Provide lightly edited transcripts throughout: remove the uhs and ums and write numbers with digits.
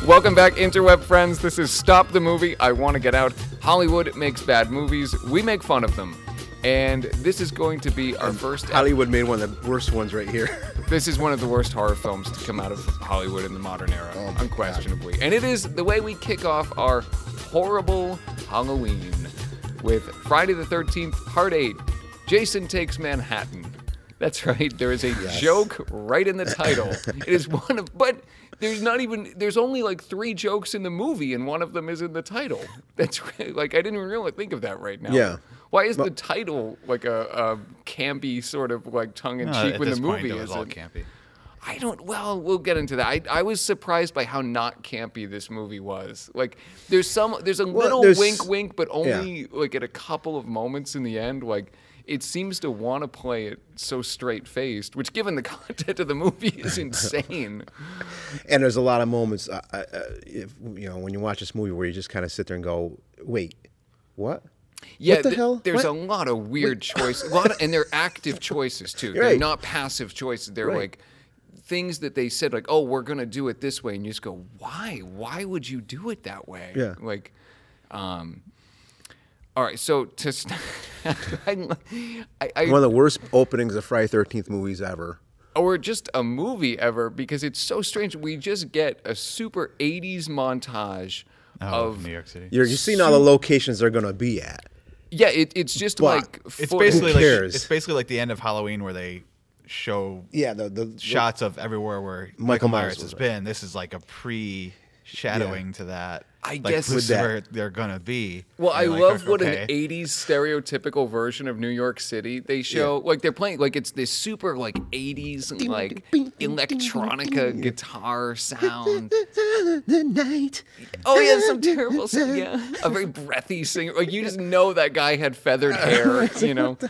Welcome back, interweb friends. This is Stop the Movie. I Want to Get Out. Hollywood makes bad movies. We make fun of them. And this is going to be our first... Hollywood made one of the worst ones right here. This is one of the worst horror films to come out of Hollywood in the modern era, unquestionably. God. And it is the way we kick off our horrible Halloween with Friday the 13th, Part 8, Jason Takes Manhattan. That's right, there is a joke right in the title. It is one of... But there's only like 3 jokes in the movie, and one of them is in the title. That's right. Like, I didn't really think of that right now. Yeah. Why is the title like a campy sort of like tongue-in-cheek when the movie is all campy? Well, we'll get into that. I was surprised by how not campy this movie was. Like, there's a little wink, but only like at a couple of moments in the end. Like, it seems to want to play it so straight-faced, which, given the content of the movie, is insane. And there's a lot of moments, when you watch this movie where you just kind of sit there and go, wait, what? Yeah, what the hell? There's a lot of weird choices, and they're active choices too. Right. They're not passive choices. They're like things that they said, like, "Oh, we're gonna do it this way," and you just go, "Why? Why would you do it that way?" Yeah. Like, all right. So one of the worst openings of Friday 13th movies ever. Or just a movie ever, because it's so strange. We just get a super 80s montage of New York City. You're seeing all the locations they're going to be at. Yeah, it's just like... It's basically Who cares? it's basically like the end of Halloween where they show the shots of everywhere where Michael Myers has been. This is like a pre-shadowing to that. I like, guess this is where they're going to be. Well, I like, love what okay. an 80s stereotypical version of New York City they show. Like, they're playing, like, it's this super, like, 80s, like, electronica guitar sound. The night. Oh, yeah, some terrible song, yeah. A very breathy singer. Like, you just know that guy had feathered hair, you know.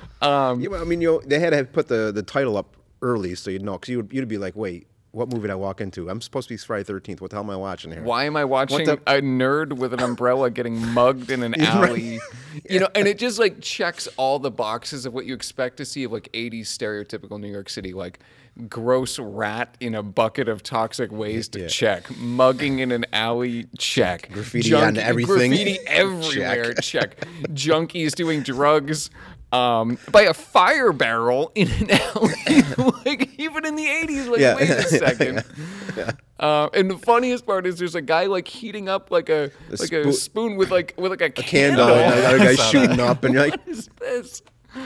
They had to put the title up early so you'd know, because you'd be like, wait, what movie did I walk into? I'm supposed to be Friday 13th. What the hell am I watching here? Why am I watching a nerd with an umbrella getting mugged in an alley? You know, and it just like checks all the boxes of what you expect to see of like 80s stereotypical New York City, like gross rat in a bucket of toxic waste, check. Mugging in an alley, check. Graffiti on everything. Graffiti everywhere, check. Junkies doing drugs. By a fire barrel in an alley, like even in the 80s, like wait a second. And the funniest part is there's a guy like heating up like a spoon with a candle. Another guy shooting up, and you're like, what is this?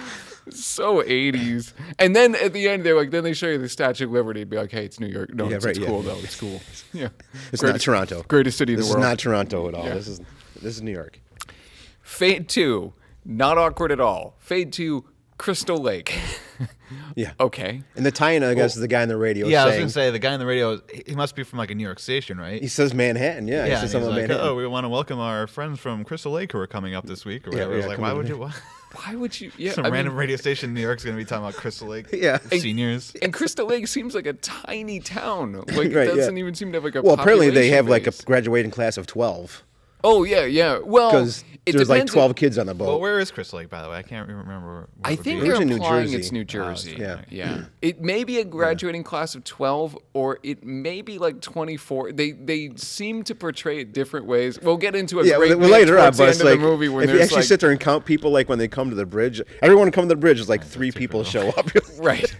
So 80s. And then at the end, then they show you the Statue of Liberty and be like, hey, it's New York. No, it's cool though. It's cool. Yeah, it's not Toronto. Greatest city in the world. This is not Toronto at all. Yeah. This is New York. Fade 2. Not awkward at all. Fade to Crystal Lake. Yeah. Okay. And the tie-in, I guess, is the guy on the radio Yeah, saying, I was going to say, the guy on the radio, he must be from like a New York station, right? He says Manhattan, Yeah, he says something like, Manhattan. oh, we want to welcome our friends from Crystal Lake who are coming up this week or whatever. Yeah, I was like, why would you? Why would you? Yeah, Some random radio station in New York's going to be talking about Crystal Lake. Yeah. Seniors. And Crystal Lake seems like a tiny town. Like, it doesn't even seem to have like a apparently they have like a base. graduating class of 12. Oh, yeah. Well, because there's like 12 kids on the boat. Well, where is Crystal Lake, by the way? I can't remember. I think It's they're in New implying Jersey. it's New Jersey. Yeah. It may be a graduating class of 12, or it may be like 24. They seem to portray it different ways. We'll get into a great bit later on, towards the but end it's of like the movie when if you there's actually sit there and count people, like when they come to the bridge, everyone come to the bridge is like 3 people show up. Right.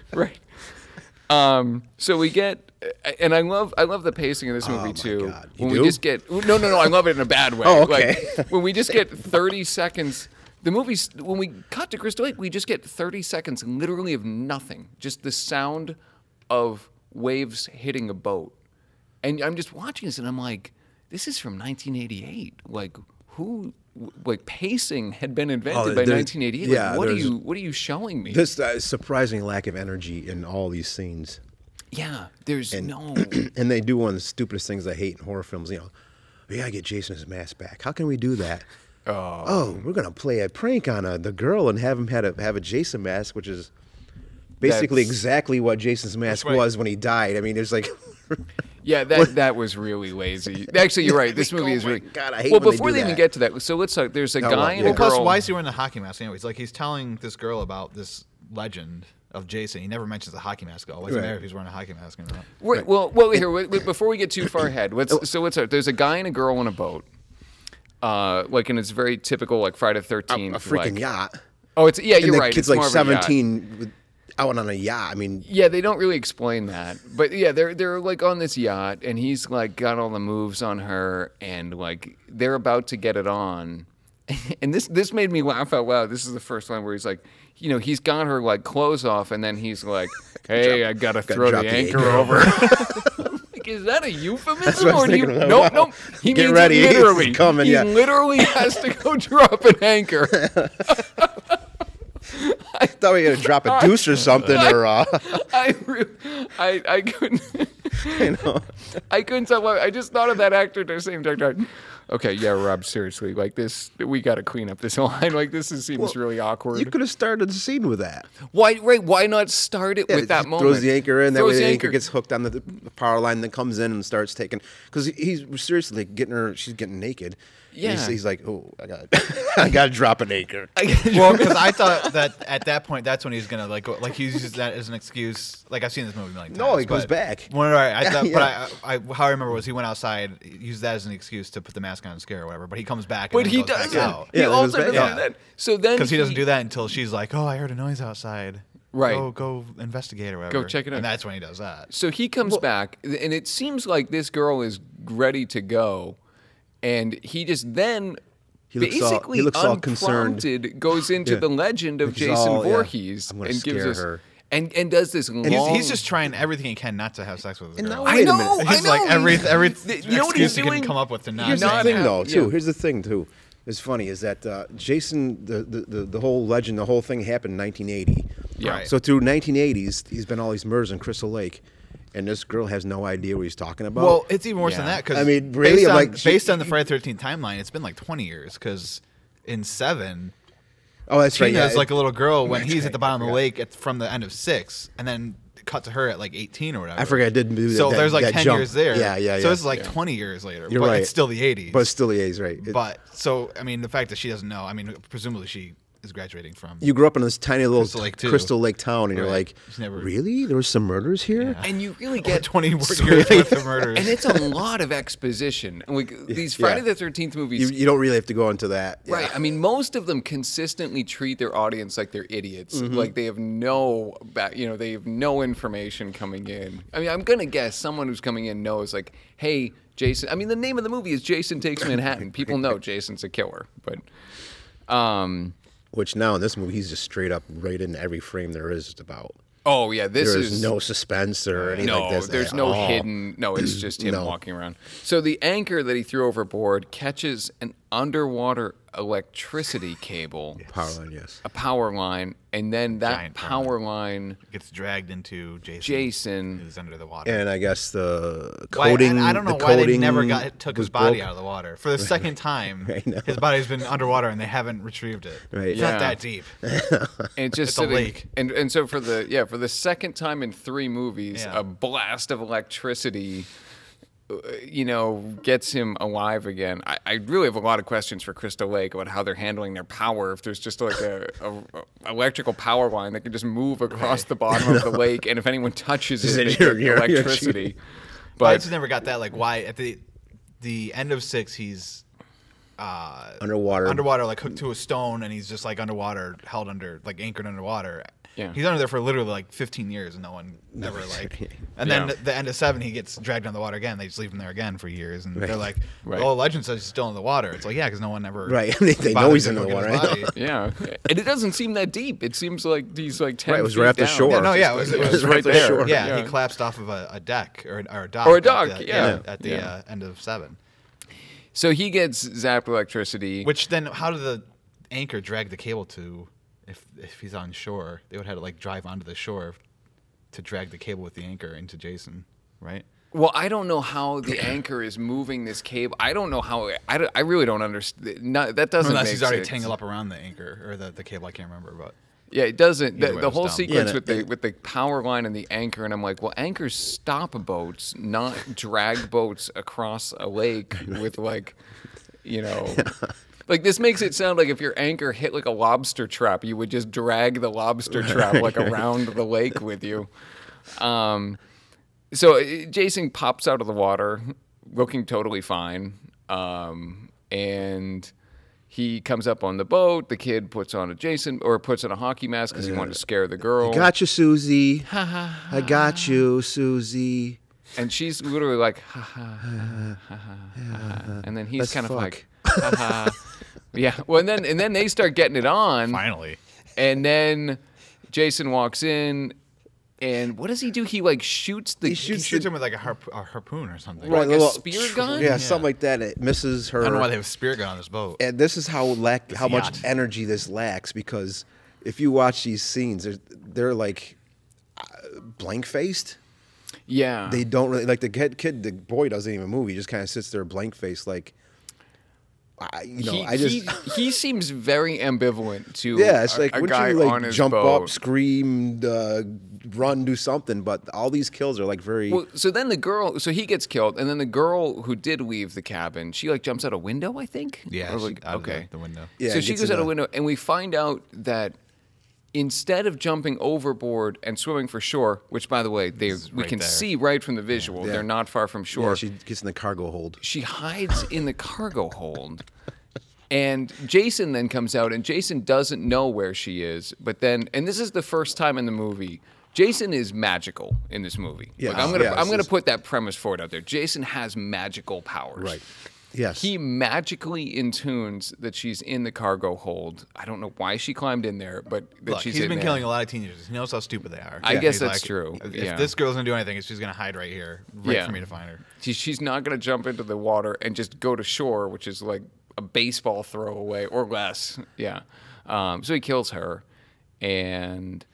So we get, and I love the pacing of this movie too. God. When You we do? just get no, I love it in a bad way. Oh, okay. Like when we just get 30 seconds. The movie's when we cut to Crystal Lake, we just get 30 seconds literally of nothing, just the sound of waves hitting a boat, and I'm just watching this and I'm like, this is from 1988. Like who? Like pacing had been invented by 1988. yeah, like, what are you showing me? This surprising lack of energy in all these scenes. Yeah, there's no. And they do one of the stupidest things I hate in horror films. You know, we gotta get Jason's mask back. How can we do that? Oh, we're gonna play a prank on the girl and have him have a Jason mask, which is basically exactly what Jason's mask was when he died. I mean, there's like. Yeah, that was really lazy. Actually, you're right. This movie is really. God, I hate well, when before they even that. get to that, so let's talk. There's a guy and a Well, plus, girl. why is he wearing the hockey mask anyways? Like, he's telling this girl about this legend of Jason. He never mentions a hockey mask. It wasn't there if he's wearing a hockey mask or not. Right. Well, here, before we get too far ahead, what's up? There's a guy and a girl on a boat, and it's very typical, like Friday the 13th. A freaking yacht. Oh, you're and the right. Kid's it's like more 17 out on a yacht. I mean, yeah, they don't really explain that, but yeah, they're like on this yacht, and he's like got all the moves on her, and like they're about to get it on, and this made me laugh out loud. This is the first line where he's like, he's got her like clothes off, and then he's like, "Hey, I gotta throw the anchor over." Like, is that a euphemism? Or do you? Nope. He Get means ready. It literally. He's coming, he literally has to go drop an anchor. I thought we were gonna drop a deuce or something, I couldn't. I couldn't tell. I just thought of that actor at the same time. Okay, yeah, Rob. Seriously, like this, we got to clean up this line. Like this seems really awkward. You could have started the scene with that. Why? Right? Why not start it with that moment? Throws the anchor in. That way the anchor gets hooked on the power line, then comes in and starts taking. Because he's seriously getting her. She's getting naked. Yeah. He's like, oh, I got to drop an anchor. Well, because I thought that at that point, that's when he's gonna like he uses that as an excuse. Like I've seen this movie like no, he goes back. Well, I thought, but how I remember was he went outside, used that as an excuse to put the mask on and scare or whatever. But he comes back. And but he goes does back out. He also does Yeah. that. So then because he doesn't do that until she's like, oh, I heard a noise outside. Right. Go investigate or whatever. Go check it out. And that's when he does that. So he comes back, and it seems like this girl is ready to go, and he just then. Basically, unprompted, goes into the legend of Jason Voorhees and gives us her. And does this long. He's just trying everything he can not to have sex with his girl. I know. He's like every you know what he's excuse he doing? can come up with to not. Here's not the thing, have, though. Too. Here's the thing, too. It's funny is that Jason, the whole legend, the whole thing happened in 1980. Yeah. Right. So through 1980s, he's been all these murders in Crystal Lake. And this girl has no idea what he's talking about. Well, it's even worse than that because I mean, really, based on the Friday the 13th timeline, it's been like 20 years because in 7, that's right. Tina's like a little girl when he's at the bottom of the lake from the end of 6, and then cut to her at like 18 or whatever. I forgot I didn't do that. So there's like 10 jump. years there. Yeah. So it's like 20 years later. You're but right. It's still the 80s. But it's still the 80s, right? But so I mean, the fact that she doesn't know. I mean, presumably she is graduating from. You grew up in this tiny little Crystal Lake town, and you're Right. like, really? There was some murders here? Yeah. And you really get 20 years worth of murders. And it's a lot of exposition. Like these Friday the 13th movies. You don't really have to go into that. Yeah. Right. I mean, most of them consistently treat their audience like they're idiots. Mm-hmm. Like they have they have no information coming in. I mean, I'm going to guess someone who's coming in knows like, hey, Jason. I mean, the name of the movie is Jason Takes Manhattan. People know Jason's a killer, but which now in this movie, he's just straight up right in every frame there is about. Oh yeah, there is no suspense or anything like this. There's no hidden. No, it's just him walking around. So the anchor that he threw overboard catches an underwater electricity cable. Power line, yes. A power line, and then that Giant power line gets dragged into Jason. Jason who's under the water. And I guess the coating. I don't know why they never took his body out of the water for the second time. His body's been underwater and they haven't retrieved it. Right. It's not that deep. And just it's a lake. And so for the second time in 3 movies, a blast of electricity. Gets him alive again. I really have a lot of questions for Crystal Lake about how they're handling their power. If there's just like a electrical power line that can just move across the bottom of the lake, and if anyone touches it, they get electricity. But I just never got that. Like, why at the end of 6, he's underwater, like hooked to a stone, and he's just like underwater, held under, like anchored underwater. Yeah. He's under there for literally like 15 years, and no one ever like. And then at the end of 7, he gets dragged on the water again. They just leave him there again for years, and they're like, "Oh, legend says he's still in the water." It's like, yeah, because no one ever. Right. They know he's in the water. Yeah. And it doesn't seem that deep. It seems like he's like 10 Right. It was right off the shore. Yeah, no, yeah, it was right there. Shore. Yeah, he collapsed off of a deck or a dock. Or a dock. At the end of 7. So he gets zapped electricity. Which then, how did the anchor drag the cable to? If he's on shore, they would have to like drive onto the shore to drag the cable with the anchor into Jason, right? Well, I don't know how the anchor is moving this cable. I don't know how. I really don't understand. That doesn't Unless make he's already sense. tangled up around the anchor or the cable. I can't remember, but yeah, it doesn't. Either way, The it was whole dumb. sequence with the power line and the anchor, and I'm like, well, anchors stop boats, not drag boats across a lake with like, Like, this makes it sound like if your anchor hit like a lobster trap, you would just drag the lobster trap like around the lake with you. So Jason pops out of the water looking totally fine. And he comes up on the boat. The kid puts on a hockey mask because he wanted to scare the girl. I got you, Susie. I got you, Susie. And she's literally like, ha ha ha ha ha. And then he's kind of like, ha ha. Yeah. Well, and then they start getting it on. Finally. And then Jason walks in. And what does he do? He like shoots him with like a harpoon or something. Right, like a spear gun? Yeah, something like that. It misses her. I don't know why they have a spear gun on this boat. And this is how much energy this lacks, because if you watch these scenes, they're like blank faced. Yeah. They don't really like the boy doesn't even move. He just kind of sits there blank faced like. He seems very ambivalent to it's like a wouldn't guy you like on his jump boat. up, scream, run, do something, but all these kills are like very well. So then he gets killed, and then the girl who did leave the cabin, she like jumps out a window, I think. Yeah, or like, out of the window. Yeah, so she goes out a window, and we find out that instead of jumping overboard and swimming for shore, which by the way we can see right from the visual, they're not far from shore. Yeah, she gets in the cargo hold. She hides in the cargo hold. And Jason then comes out, and Jason doesn't know where she is. But then, and this is the first time in the movie, Jason is magical in this movie. Yeah, I'm gonna put that premise forward out there. Jason has magical powers. Right. Yes. He magically intunes that she's in the cargo hold. I don't know why she climbed in there, but that she's in there. He's been killing a lot of teenagers. He knows how stupid they are. I guess that's true. If this girl's gonna do anything, she's gonna hide right here, for me to find her. She's not gonna jump into the water and just go to shore, which is like a baseball throw away or less. Yeah. So he kills her, and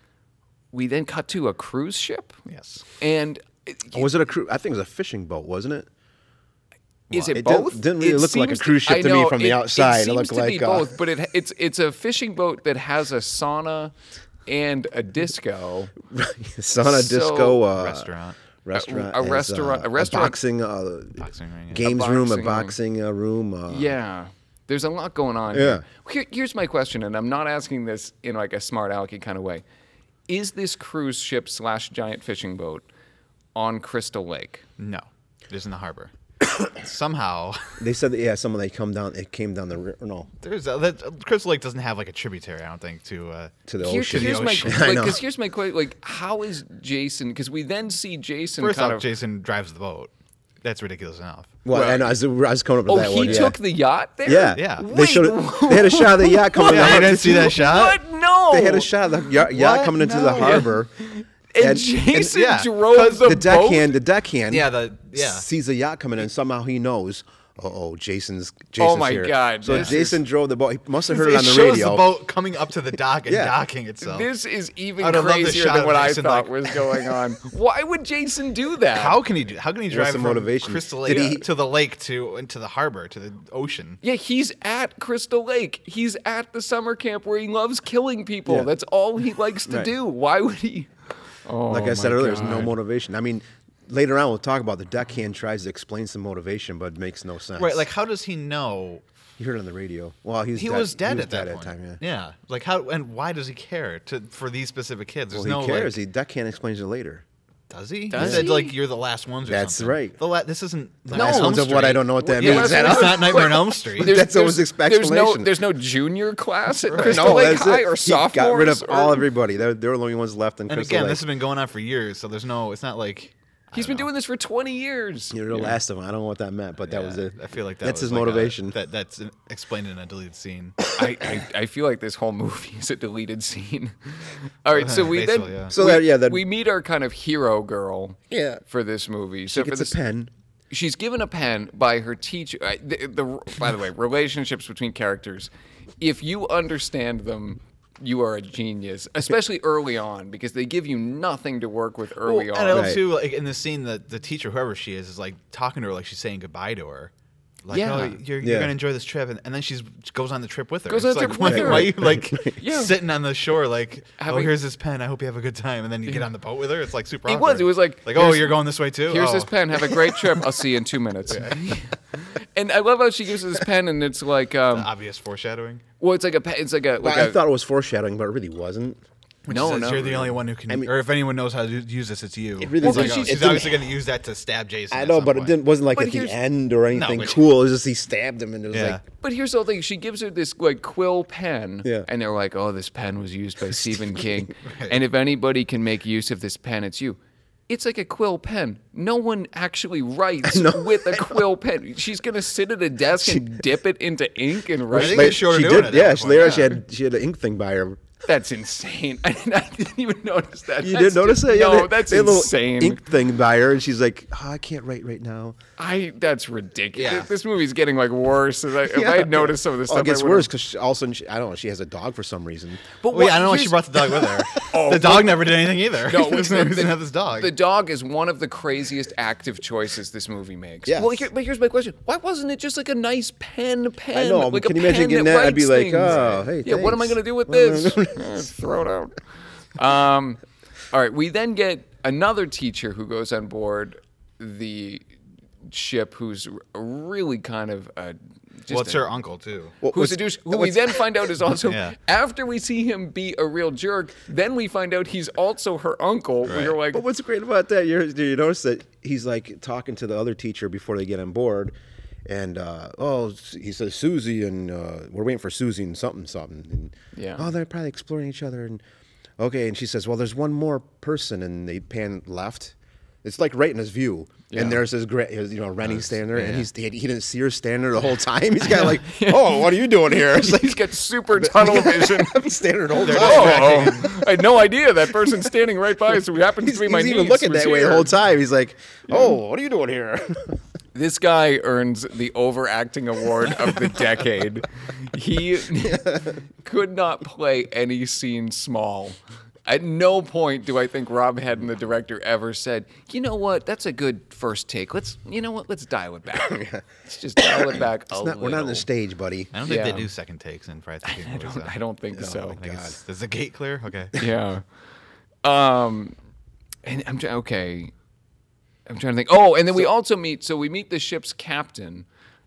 we then cut to a cruise ship. Yes. And was it a cruise? I think it was a fishing boat, wasn't it? Is it It both? didn't really look like a cruise ship to me from the outside. It It looked seems to like be both, but it's a fishing boat that has a sauna and a disco. sauna, disco, restaurant. A restaurant, a boxing, Boxing ring. games room, a boxing room. Yeah. There's a lot going on. Yeah. Here's my question, and I'm not asking this in like a smart alecky kind of way. Is this cruise ship / giant fishing boat on Crystal Lake? No, it is in the harbor. Somehow They said that someone it came down the river. No, there's Crystal Lake doesn't have like a tributary. I don't think to the ocean. Here's my I know. because here's my question: like, how is Jason? Because we then see Jason. First kind off, of, Jason drives the boat. That's ridiculous enough. Well, I know. I was coming up with that one. he took the yacht there. Yeah, Yeah. They they had a shot of the yacht coming. Yeah, down. you didn't see that shot? What? No. They had a shot of the yacht coming into the harbor. And Jason yeah, drove the boat. The deckhand Yeah, sees a yacht coming in. Somehow he knows. Jason's Oh my here. God, So this Jason drove the boat. He must have heard it on the shows radio. the boat coming up to the dock and Yeah. docking itself. This is even I'd have loved the crazier shot than of what I Jason, thought like- was going on. Why would Jason do that? How can he drive the from motivation? Crystal Did Lake he- to the lake into the harbor to the ocean? Yeah, he's at Crystal Lake. He's at the summer camp where he loves killing people. Yeah. That's all he likes to Right. do. Why would he? Oh, Like I said my earlier, there's no God. motivation. I mean, later on we'll talk about the deckhand tries to explain some motivation, but it makes no sense. Right, like how does he know? you heard it on the radio. Well, He was dead at that dead point. time. Yeah. Yeah, like how and why does he care for these specific kids? There's Well, no he cares. Like, Deckhand explains it later. does he? Does he said he? like you're the last ones. Or That's something. right. This isn't The Nightmare last on ones Elm of what I Street. don't know what that Yeah, means. that's- It's not Nightmare on Elm Street. That's always his explanation. There's no junior class at Right. Crystal No, Lake that's High it. or He sophomores. got rid of or- everybody. They're the only ones left in And Crystal again, Lake. this has been going on for years, so there's no. It's not like He's been doing this for 20 years. You're the last of them. I don't know what that meant, but that was it. I feel like that's was his like motivation. that's explained in a deleted scene. I feel like this whole movie is a deleted scene. All right, so we Basically, then yeah. So we meet our kind of hero girl Yeah. for this movie. She gets a pen. She's given a pen by her teacher. By the way, relationships between characters, if you understand them, you are a genius, especially early on, because they give you nothing to work with early on. And I love Right. too, like in the scene, that the teacher, whoever she is like talking to her like she's saying goodbye to her. Like, Yeah. oh, you're Yeah. gonna enjoy this trip, and then she goes on the trip with her. Goes on It's the like, trip with her. why are you like Yeah. sitting on the shore like, oh, Having- here's this pen. I hope you have a good time, and then you get on the boat with her. It's like super. It awkward. was like, oh, here's- you're going this way too. Here's oh. this pen. Have a great trip. I'll see you in 2 minutes. And I love how she gives us this pen, and it's like obvious foreshadowing. well, it's like a it's like a. Like I thought it was foreshadowing, but it really wasn't. Which No, says no. you're the only one who can, or if anyone knows how to use this, it's you. It really It's like, doesn't- oh, it she's didn't- obviously going to use that to stab Jason. I at know, some but point. it wasn't like But at the here's- end or anything but- cool. It was just he stabbed him, and it was Yeah. like, But here's the whole thing. She gives her this like quill pen, Yeah. and they're like, "Oh, this pen was used by Stephen King, Right. and if anybody can make use of this pen, it's you." It's like a quill pen. No one actually writes with a quill pen. She's gonna sit at a desk and dip it into ink and write. think Like, they showed her she doing did. it at Yeah, one she, point, later yeah. she had an ink thing by her. That's insane. I didn't even notice that. You That's didn't notice just- it? Yeah, No, they- that's they had a little insane. ink thing by her, and she's like, "Oh, I can't write right now." That's ridiculous. Yeah. This movie's getting like worse. If I had noticed some of this Oh, stuff, it gets I would've- worse because all of a sudden, I don't know. She has a dog for some reason. But Well, yeah, I don't know why she here's- brought the dog with her. The dog never did anything either. No, This movie didn't have this dog. The dog is one of the craziest active choices this movie makes. Yes. Well, but here's my question: why wasn't it just like a nice pen? I know. Like Can a you imagine pen getting that? I'd be writes like, things? "Oh, hey, yeah. What am I thanks." gonna do with this? Throw it out. All right. We then get another teacher who goes on board the ship, who's really kind of just Well, it's her uncle too. who's a douche, who we then find out is also, Yeah. after we see him be a real jerk, then we find out he's also her uncle. Right. We're like, But what's great about that? Do you notice that he's like talking to the other teacher before they get on board, and he says Susie, and we're waiting for Susie and something, and Yeah. oh, they're probably exploring each other, and okay, and she says, well, there's one more person, and they pan left. It's like right in his view, Yeah. and there's Rennie standing there, and yeah. he didn't see her standing there the whole time. He's got like, oh, what are you doing here? It's like he's got super tunnel vision. he's standing there the whole time. Oh, I had no idea that person's standing right by us. Who happens to be my He's even niece looking was that way the here. whole time. He's like, oh, what are you doing here? This guy earns the overacting award of the decade. He could not play any scene small. At no point do I think Rob Hedden, the director, ever said, "You know what? That's a good first take. Let's dial it back. Let's just dial it back a little." We're not on the stage, buddy. I don't think Yeah. they do second takes in Friday the 13th movies. I don't think so. I think is the gate clear? Okay. Yeah. And I'm trying to think. Oh, and then we also meet the ship's captain.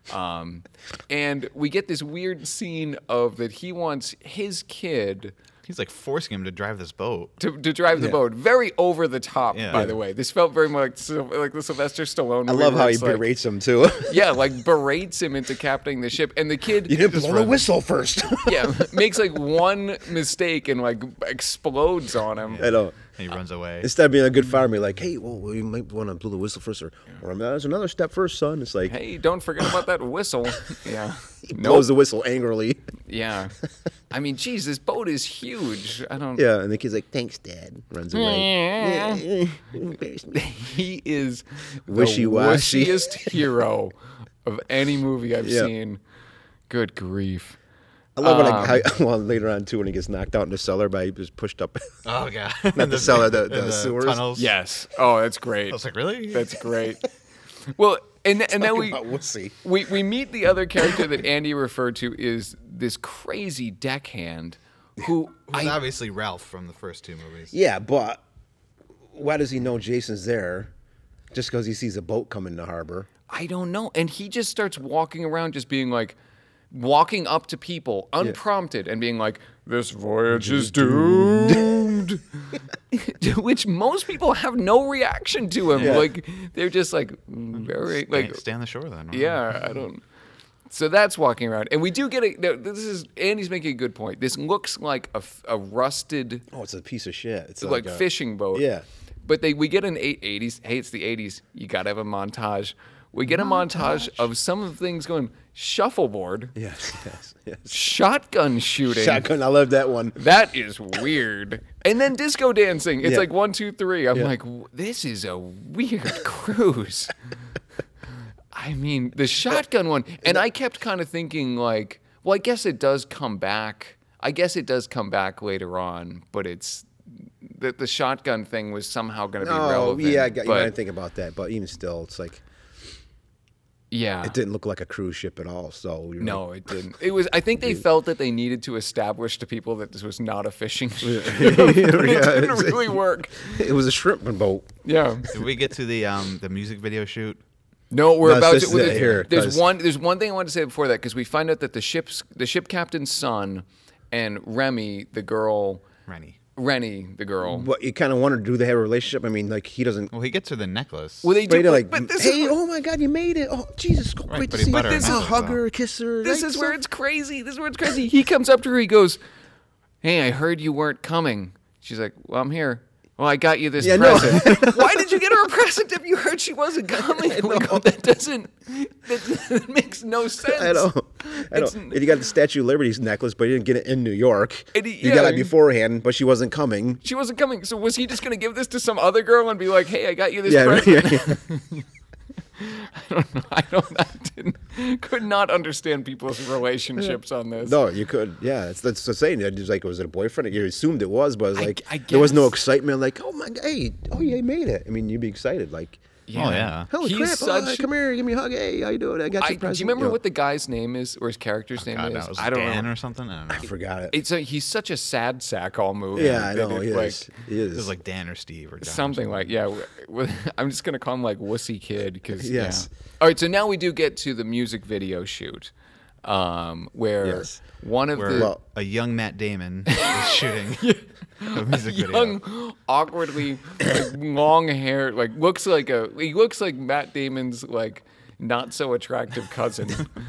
And we get this weird scene of that he wants his kid He's like forcing him to drive this boat. to drive the boat. Very over the top, Yeah. by the way. This felt very much like the Sylvester Stallone I movie. love where how he it's like- berates him too. Yeah, like berates him into captaining the ship. And the kid You didn't blow the whistle first. yeah, makes like one mistake and like explodes on him. I know. And he runs away. Instead of being a good farmer, like, hey, well, you might want to blow the whistle first, or there's another step first, son. It's like Hey, don't forget about that whistle. Yeah. he blows the whistle angrily. Yeah. I mean, geez, this boat is huge. I don't. Yeah, and the kid's like, thanks, Dad. Runs away. Embarrass me. He is Wishy-washy. the wussiest hero of any movie I've Yeah. seen. Good grief. I love when later on too when he gets knocked out in the cellar by he was pushed up. Oh god. Not the cellar, in the sewers. tunnels. Yes. Oh, that's great. I was like, really? That's great. Well, and then Talking about wussy. we meet the other character that Andy referred to is this crazy deckhand who Who's obviously Ralph from the first two movies. Yeah, but why does he know Jason's there? Just because he sees a boat come in the harbor. I don't know. And he just starts walking around just being like, walking up to people unprompted and being like, this voyage is doomed. To which most people have no reaction to him. Yeah. Like, they're just like, very, like, Stay on the shore then. yeah, I don't. So that's walking around. And we do get Andy's making a good point. This looks like a rusted, Oh, it's a piece of shit. It's like a, fishing boat. Yeah. But we get an 80s. Hey, it's the 80s. You got to have a montage. We get a montage of some of the things going shuffleboard, Yes. shotgun shooting. Shotgun. I love that one. That is weird. And then disco dancing. It's Yeah. like 1, 2, 3. I'm Yeah. like, this is a weird cruise. I mean, the shotgun one. And I kept kind of thinking like, well, I guess it does come back. I guess it does come back later on, but it's the shotgun thing was somehow going to be Oh, relevant. yeah. You but, gotta think about that. But even still, it's like yeah. it didn't look like a cruise ship at all. So you're No, like, it didn't. It was. I think they felt that they needed to establish to people that this was not a fishing ship. Yeah, It didn't it's- really work. it was a shrimp boat. Yeah. Did we get to the music video shoot? No, we're No, about this to. is it here, There's 'cause- one. There's one thing I want to say before that because we find out that the ship captain's son and Remy, the girl, Rennie, the girl. What you kind of wonder, do they have a relationship? I mean, like he doesn't. Well, he gets her the necklace. Well, they But do. they're like, but this hey, is, oh my God, you made it! Oh Jesus, Right, great but to he see you. bought her a This is necklace, hug though. her, kiss her. This like, is where it's crazy. This is where it's crazy. He comes up to her. He goes, "Hey, I heard you weren't coming." She's like, "Well, I'm here." "Well, I got you this present." Why did you get her a present if you heard she wasn't coming? Like, that makes no sense. I know. And you got the Statue of Liberty's necklace, but you didn't get it in New York. You got it beforehand, but she wasn't coming. She wasn't coming. So was he just going to give this to some other girl and be like, "Hey, I got you this present"? I don't know. Could not understand people's relationships on this. No, you could. Yeah, that's the saying. It's like, was it a boyfriend? You assumed it was, but it was like I there was no guess. excitement. Like, oh my, hey, oh yeah, he made it. I mean, you'd be excited. Like, Oh yeah. holy He's crap! Come here, give me a hug. Hey, how you doing? I got you a do present. you remember know. what the guy's name is, or his character's name God, is? that was I don't Dan know. or something. I don't know. I forgot it. He's such a sad sack all movie. Yeah, I that know. it, He like, is. He is. It was like Dan or Steve or John something like I'm just gonna call him like Wussy Kid because Yes. yeah. All right, so now we do get to the music video shoot, where Yes. one of where the a young Matt Damon is shooting a music video. young, awkwardly like, long hair, like he looks like Matt Damon's like not so attractive cousin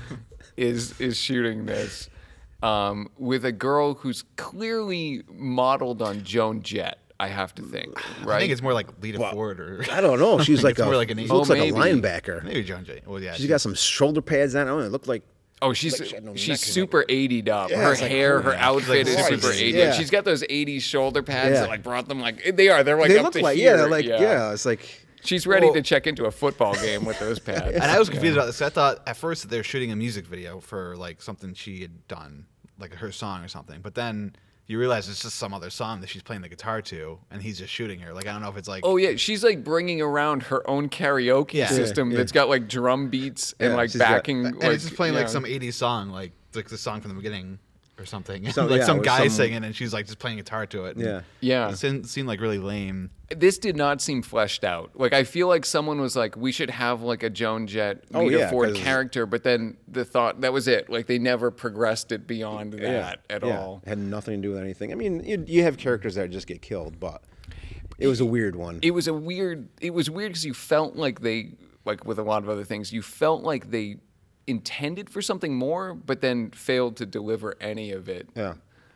is shooting this with a girl who's clearly modeled on Joan Jett. I have to think, right? I think it's more like Lita Ford or I don't know. She's like it's more like an she Asian- looks like maybe. a linebacker. maybe Joan Jett. Well, yeah, She's got some shoulder pads on. I don't know. It looked like Oh, she's she had no neck she's or super 80'd up. Yeah, Her it's like, hair, her holy outfit is Christ. super 80'd. Yeah. She's got those 80s shoulder pads Yeah. that like brought them like they're like they up look to like here. they're like yeah. It's like She's ready Well- to check into a football game with those pads. And I was confused about this. I thought at first that they were shooting a music video for like something she had done, like her song or something. But then you realize it's just some other song that she's playing the guitar to, and he's just shooting her. Like I don't know if it's like Oh yeah, she's like bringing around her own karaoke Yeah. system Yeah. that's got like drum beats and Yeah, like she's got- backing. and it's just playing like some 80s song, like the song from the beginning or something. Some- like yeah, some or guy some- singing, and she's like just playing guitar to it. And yeah. Yeah. It seemed like really lame. This did not seem fleshed out. Like I feel like someone was like, we should have like a Joan Jett, Oh, Lita yeah, Ford 'cause- character, but then the thought that was it. Like they never progressed it beyond that at all. Had nothing to do with anything. I mean, you have characters that just get killed, but it was a weird one. It was weird because you felt like they, like with a lot of other things, you felt like they intended for something more, but then failed to deliver any of it. Yeah.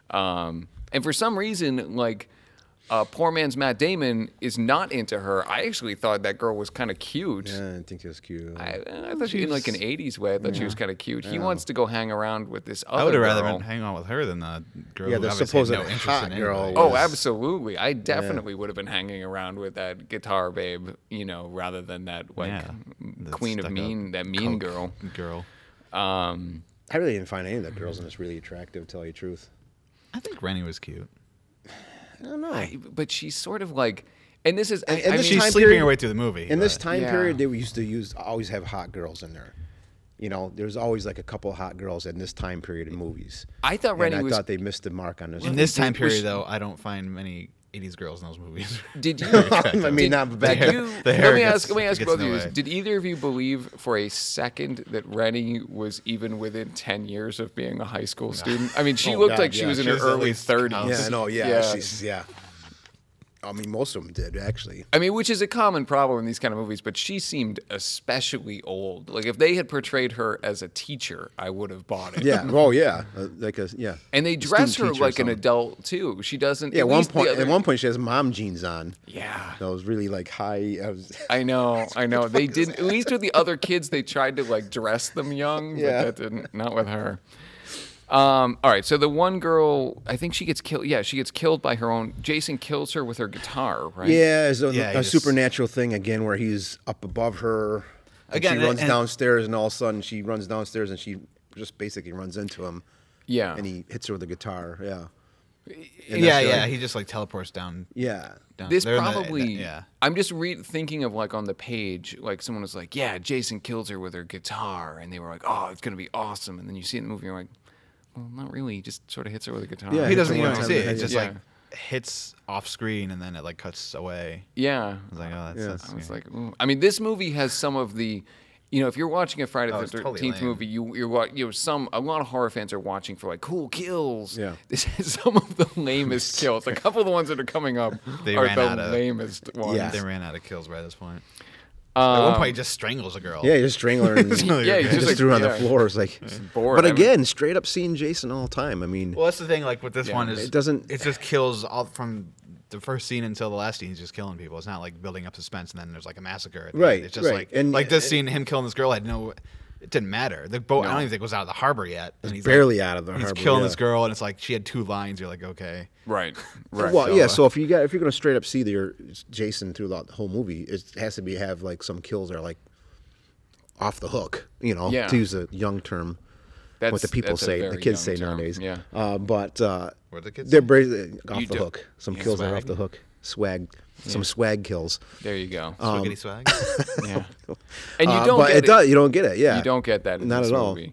And for some reason, like, poor man's Matt Damon is not into her. I actually thought that girl was kind of cute. Yeah, I think it was cute. I thought she in like an 80s way. I thought she was kind of cute. He wants to go hang around with this other I would have rather girl. been hanging on with her than the girl Yeah, who the obviously had supposed no interest hot in girl anybody. Oh, was- absolutely. I definitely would have been hanging around with that guitar babe, rather than that like Yeah, that queen of stuck-up mean, that mean Coke girl. Girl. I really didn't find any of the girls in this really attractive, to tell you the truth. I think Rennie was cute. I don't know. But she's sort of like, and this is, And I this mean, She's time sleeping period- her way through the movie. In this but- time Yeah. period, they used to always have hot girls in there. There's always like a couple hot girls in this time period in movies. I thought And Rennie I was. thought they missed the mark on this. in one. this time was- period, though, I don't find many 80s girls in those movies. Did you? I mean, not back Did then. you, The hair let me gets- ask. Let me ask gets both of in you: the this. way. Did either of you believe for a second that Rennie was even within 10 years of being a high school student? I mean, she Oh, looked God, like she yeah. was in She her was at early least 30s. Yeah, I know. Yeah, Yeah. she's I mean, most of them did actually. I mean, which is a common problem in these kind of movies, but she seemed especially old. Like if they had portrayed her as a teacher, I would have bought it. Yeah. Oh, yeah. Yeah. And they A dress her student teacher or like an something. adult too. She doesn't. Yeah. at least the other- At one point, she has mom jeans on. Yeah. That was really like high. I know. They didn't. At least with the other kids, they tried to like dress them young, Yeah. but that didn't. Not with her. All right. So the one girl, I think she gets killed. Yeah, she gets killed by her own. Jason kills her with her guitar, right? Yeah, it's Yeah, a he just- supernatural thing again, where he's up above her. And Again, she runs and- downstairs, and all of a sudden she runs downstairs, and she just basically runs into him, Yeah. and he hits her with a guitar. Yeah. Yeah. He just like teleports down. Yeah. down This there in the- probably. yeah. I'm just thinking of like on the page, like someone was like, "Yeah, Jason kills her with her guitar," and they were like, "Oh, it's gonna be awesome." And then you see it in the movie, you're like, "Well, not really. He just sort of hits her with a guitar." Yeah, He doesn't hits her even one see time it. in It the just head. like hits off screen and then it like cuts away. Yeah. I was like, oh, Yeah. that's I was scary. like, ooh. I mean, this movie has some of the You know, if you're watching a Friday the it's totally 13th lame. movie, a lot of horror fans are watching for like cool kills. Yeah. This is some of the lamest kills. A couple of the ones that are coming up They are ran the out of- lamest ones. Yeah. They ran out of kills by this point. At one point, he just strangles a girl. Yeah, you just strangle her and Yeah, he's just just like, threw her on the yeah. floor. It's like, bored. but I mean- again, straight up seeing Jason all the time. I mean, Well, that's the thing. Like with this one, is it doesn't- It just kills all from the first scene until the last scene. He's just killing people. It's not like building up suspense and then there's like a massacre. At the Right, end. It's just right. like And- like this scene, him killing this girl had no. It didn't matter. The boat. I don't even think it was out of the harbor yet. And he's barely out of the He's harbor, killing yeah. this girl, and it's like she had 2 lines. You're like, okay. Right. Right. well, So, yeah. So if you're going to straight up see Jason throughout the whole movie, it has to have like some kills that are like off the hook. You know, Yeah. to use a young term. What the people that's a say, the very kids young say term. nowadays. Yeah. But What the kids they're say? off You the do- hook. Some yeah, kills are swag. off the hook. Swag. Some swag kills. There you go. Swiggity swag. Yeah. And you don't but get it does. You don't get it. Yeah. You don't get that in Not this at all. movie.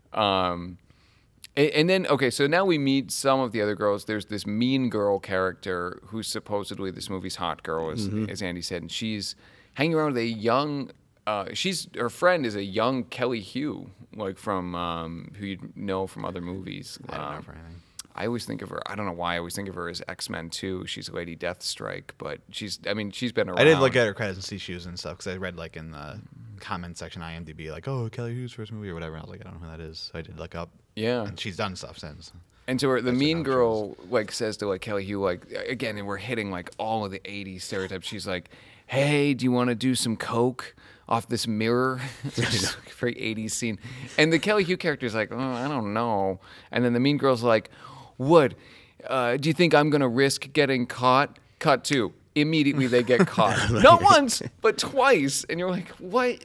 And then, okay, so now we meet some of the other girls. There's this mean girl character who's supposedly this movie's hot girl, as Andy said, and she's hanging around with a young. Her friend is a young Kelly Hu, like from who you know from other movies. I don't know for anything. I always think of her. I don't know why I always think of her as X-Men 2. She's Lady Deathstrike, but she's been around. I did look at her credits and see she was in stuff because I read like in the comment section IMDb like, oh, Kelly Hu's first movie or whatever. And I was like, I don't know who that is. So I did look up. Yeah. And she's done stuff since. And so the That's mean how it girl like says to like Kelly Hu, like, again, and we're hitting like all of the 80s stereotypes. She's like, hey, do you want to do some coke off this mirror? It's just a very 80s scene. And the Kelly Hu character is like, oh, I don't know. And then the mean girl's like, what? Do you think I'm going to risk getting caught? Cut to. Immediately they get caught. Not once, but twice. And you're like, what?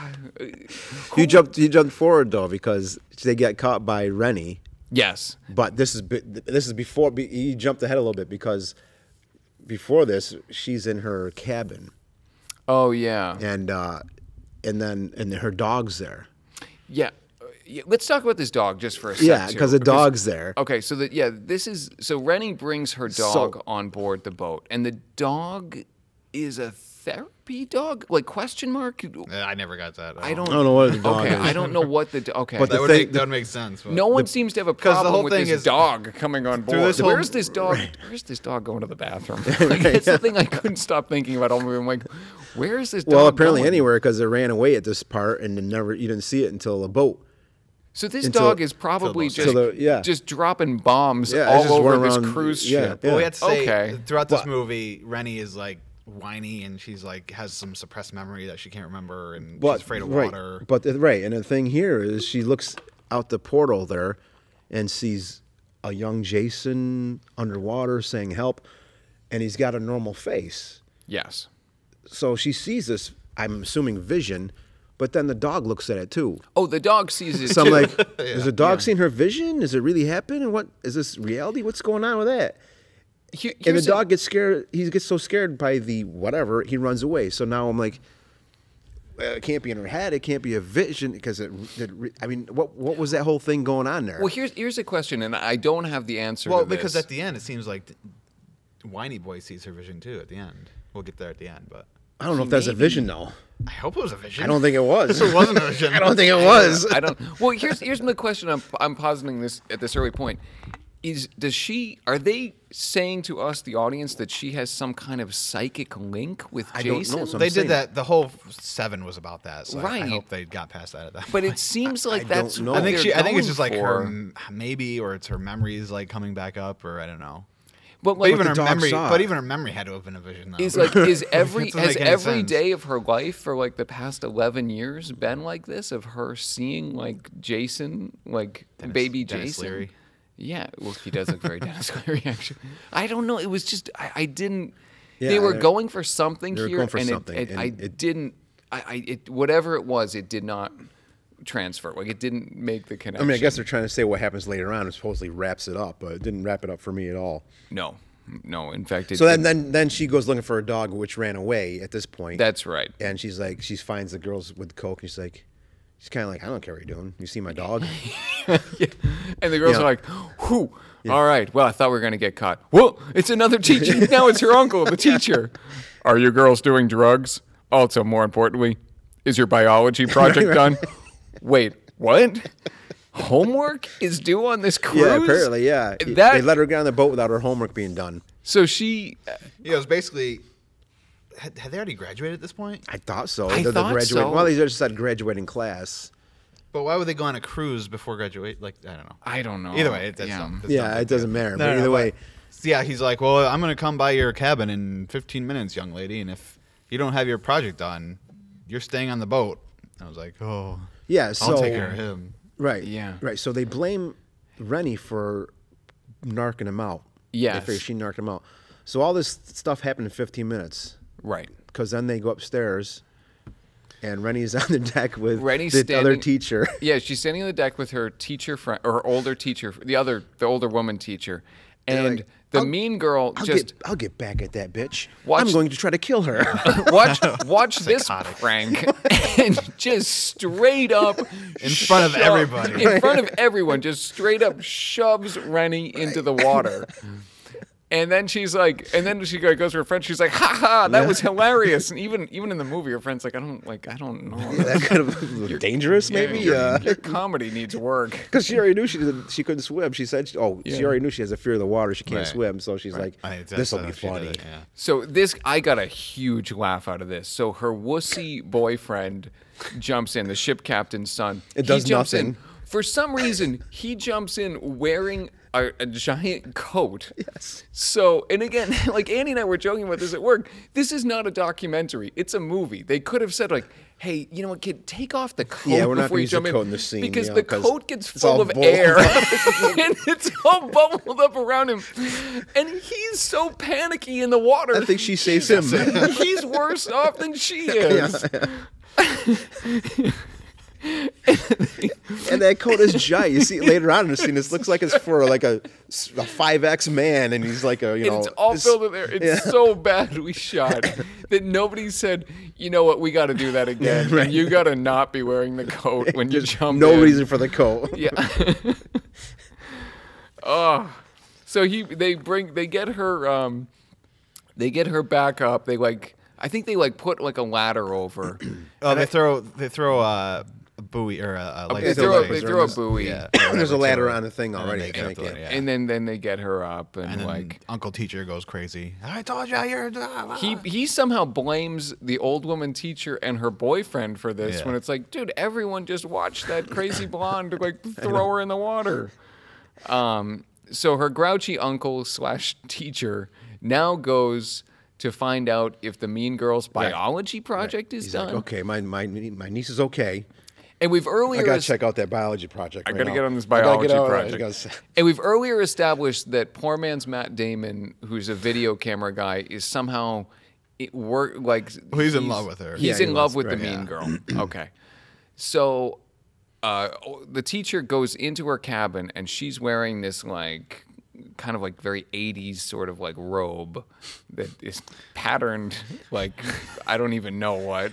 You jumped forward though because they get caught by Rennie. Yes. But this is before you jumped ahead a little bit because before this she's in her cabin Oh, yeah. and then her dog's there. Yeah. Let's talk about this dog just for a second. Yeah, because the dog's there. Okay, so Rennie brings her dog on board the boat, and the dog is a therapy dog, like question mark. I never got that. I don't know what the dog Okay, is. I don't know what the okay. But That the would, thing- make, that would make sense. But no one seems to have a 'Cause the problem whole with thing this is- dog coming on board. this whole- Where's this dog? Where's this dog going to the bathroom? Like, that's the thing I couldn't stop thinking about all movie. I'm like, where is this dog? Well, apparently going? anywhere because it ran away at this part and you didn't see it until a boat. So this Until- dog is probably until just yeah. just dropping bombs Yeah, it's all just over running this around- cruise yeah, ship. yeah. Well, we had to say Okay. throughout this What? movie, Rennie is like whiny and she's like has some suppressed memory that she can't remember and But, she's afraid of right, water. But and the thing here is she looks out the portal there and sees a young Jason underwater saying help, and he's got a normal face. Yes. So she sees this, I'm assuming vision, but then the dog looks at it too. Oh, the dog sees it So I'm too. like, is the dog seeing her vision? Is it really happening? What is this reality? What's going on with that? And the Here's dog gets scared. He gets so scared by the whatever, he runs away. So now I'm like, it can't be in her head. It can't be a vision because I mean, what was that whole thing going on there? Well, here's a question, and I don't have the answer. Well, to this. because at the end it seems like whiny boy sees her vision too. At the end, we'll get there at the end, but I don't know if that's a vision though. I hope it was a vision. I don't think it was. It wasn't a vision. I don't think it was. I don't. Well, here's my question. I'm positing this at this early point. Are they saying to us, the audience, that she has some kind of psychic link with I don't know, Jason? so I'm They saying- did that. The whole 7 was about that. So Right. I hope they got past that at that. But point. it seems like I that's. don't know. what I think they're I think it's going just like for. her maybe, or it's her memories like coming back up, or I don't know. But But like, even the her dog memory, saw but it. even her memory had to have been a vision. Though. is every Doesn't has make any every sense. day of her life for like the past 11 years been like this, of her seeing like Jason, like baby Dennis Jason? Leary. Yeah, well, he does look very Dennis Leary, actually. I don't know. It was just I didn't. Yeah, they were they're- going for something they were here, going for and something, it, and I it- didn't. Whatever it was, it did not transfer. Like it didn't make the I connection. mean, I guess they're trying to say what happens later on. It supposedly wraps it up, but it didn't wrap it up for me at all. no. In fact, it So didn't. then she goes looking for a dog, which ran away at this point. That's right. And she's like, she finds the girls with coke, and she's kind of like, I don't care what you're doing. You see my dog? Yeah. And the girls Yeah. are like, whew, all right. Well, I thought we were going to get caught. Well, it's another teacher. Now it's her uncle, the teacher. Are you girls doing drugs? Also, more importantly, Is your biology project done? Wait, what? Homework is due on this cruise? Yeah, apparently, yeah. They let her get on the boat without her homework being done. So she... Yeah, it was basically... Had they already graduated at this point? I thought so. I thought so. Well, they just said graduating class. But why would they go on a cruise before graduate? Like, I don't know. I don't know. Either way, that's Yeah, it doesn't matter. No, But no, either way... Yeah, he's like, well, I'm going to come by your cabin in 15 minutes, young lady, and if you don't have your project done, you're staying on the boat. I was like, oh, Yeah, so... I'll take care of him. Right. Yeah. Right. So they blame Rennie for narking him out. Yes. They figure she narked him out. So all this stuff happened in 15 minutes. Right. Because then they go upstairs, and Rennie's on the deck with Rennie's the other teacher. Yeah, she's standing on the deck with her teacher friend, or her older teacher, the older woman teacher, and like, the mean girl I'll get back at that bitch. Watch- I'm going to try to kill her. watch this prank, and just straight up In front of everybody. in front of everyone, just straight up shoves Rennie into the water. And then she's like, and then she goes to her friend. She's like, "Ha ha, that was hilarious." And even in the movie, her friend's like, "I don't know." That kind of dangerous, maybe. Your comedy needs work. Because she already knew she couldn't swim. She said, she already knew she has a fear of the water. She can't Right. swim. So she's like, this will be funny. Yeah. So I got a huge laugh out of this. So her wussy boyfriend jumps in, the ship captain's son. It does he jumps nothing. in. For some reason, he jumps in wearing a giant coat. Yes. So, and again, like Andy and I were joking about this at work. This is not a documentary. It's a movie. They could have said like, "Hey, you know what, kid? Take off the coat Yeah, we're not before gonna you use the jump coat in this scene, because you know, the 'cause coat gets it's full all of bubbled air up. and it's all bubbled up around him, and he's so panicky in the water. I think she saves him. He's worse off than she is. And that coat is giant. You see later on in the scene, this looks like it's for like a 5X man, and he's like And it's all filled with air. It's so badly shot that nobody said, "You know what? We got to do that again. Yeah, right. And you got to not be wearing the coat when you jump no in." reason for the coat. Yeah. Oh, so they get her back up. I think they put like a ladder over. Oh, they throw a buoy or a like They throw a buoy. Yeah, There's a ladder on the thing and then already. they I get think. up to it, Yeah. yeah. And then they get her up and, And then like Uncle Teacher goes crazy. I told you you're. he somehow blames the old woman teacher and her boyfriend for this Yeah. when it's like, dude, everyone just watched that crazy blonde throw her in the water. So her grouchy uncle / teacher now goes to find out if the mean girl's biology project is He's done. like, okay, my niece is okay. And we've earlier I gotta check out that biology project. I right gotta now. get on this I gotta biology get out- I project. gotta- And we've earlier established that poor man's Matt Damon, who's a video camera guy, is somehow he's in love with her. He's Yeah, in he love was, with the right, mean yeah. girl. Okay. So the teacher goes into her cabin and she's wearing this kind of very 80s sort of robe that is patterned I don't even know what.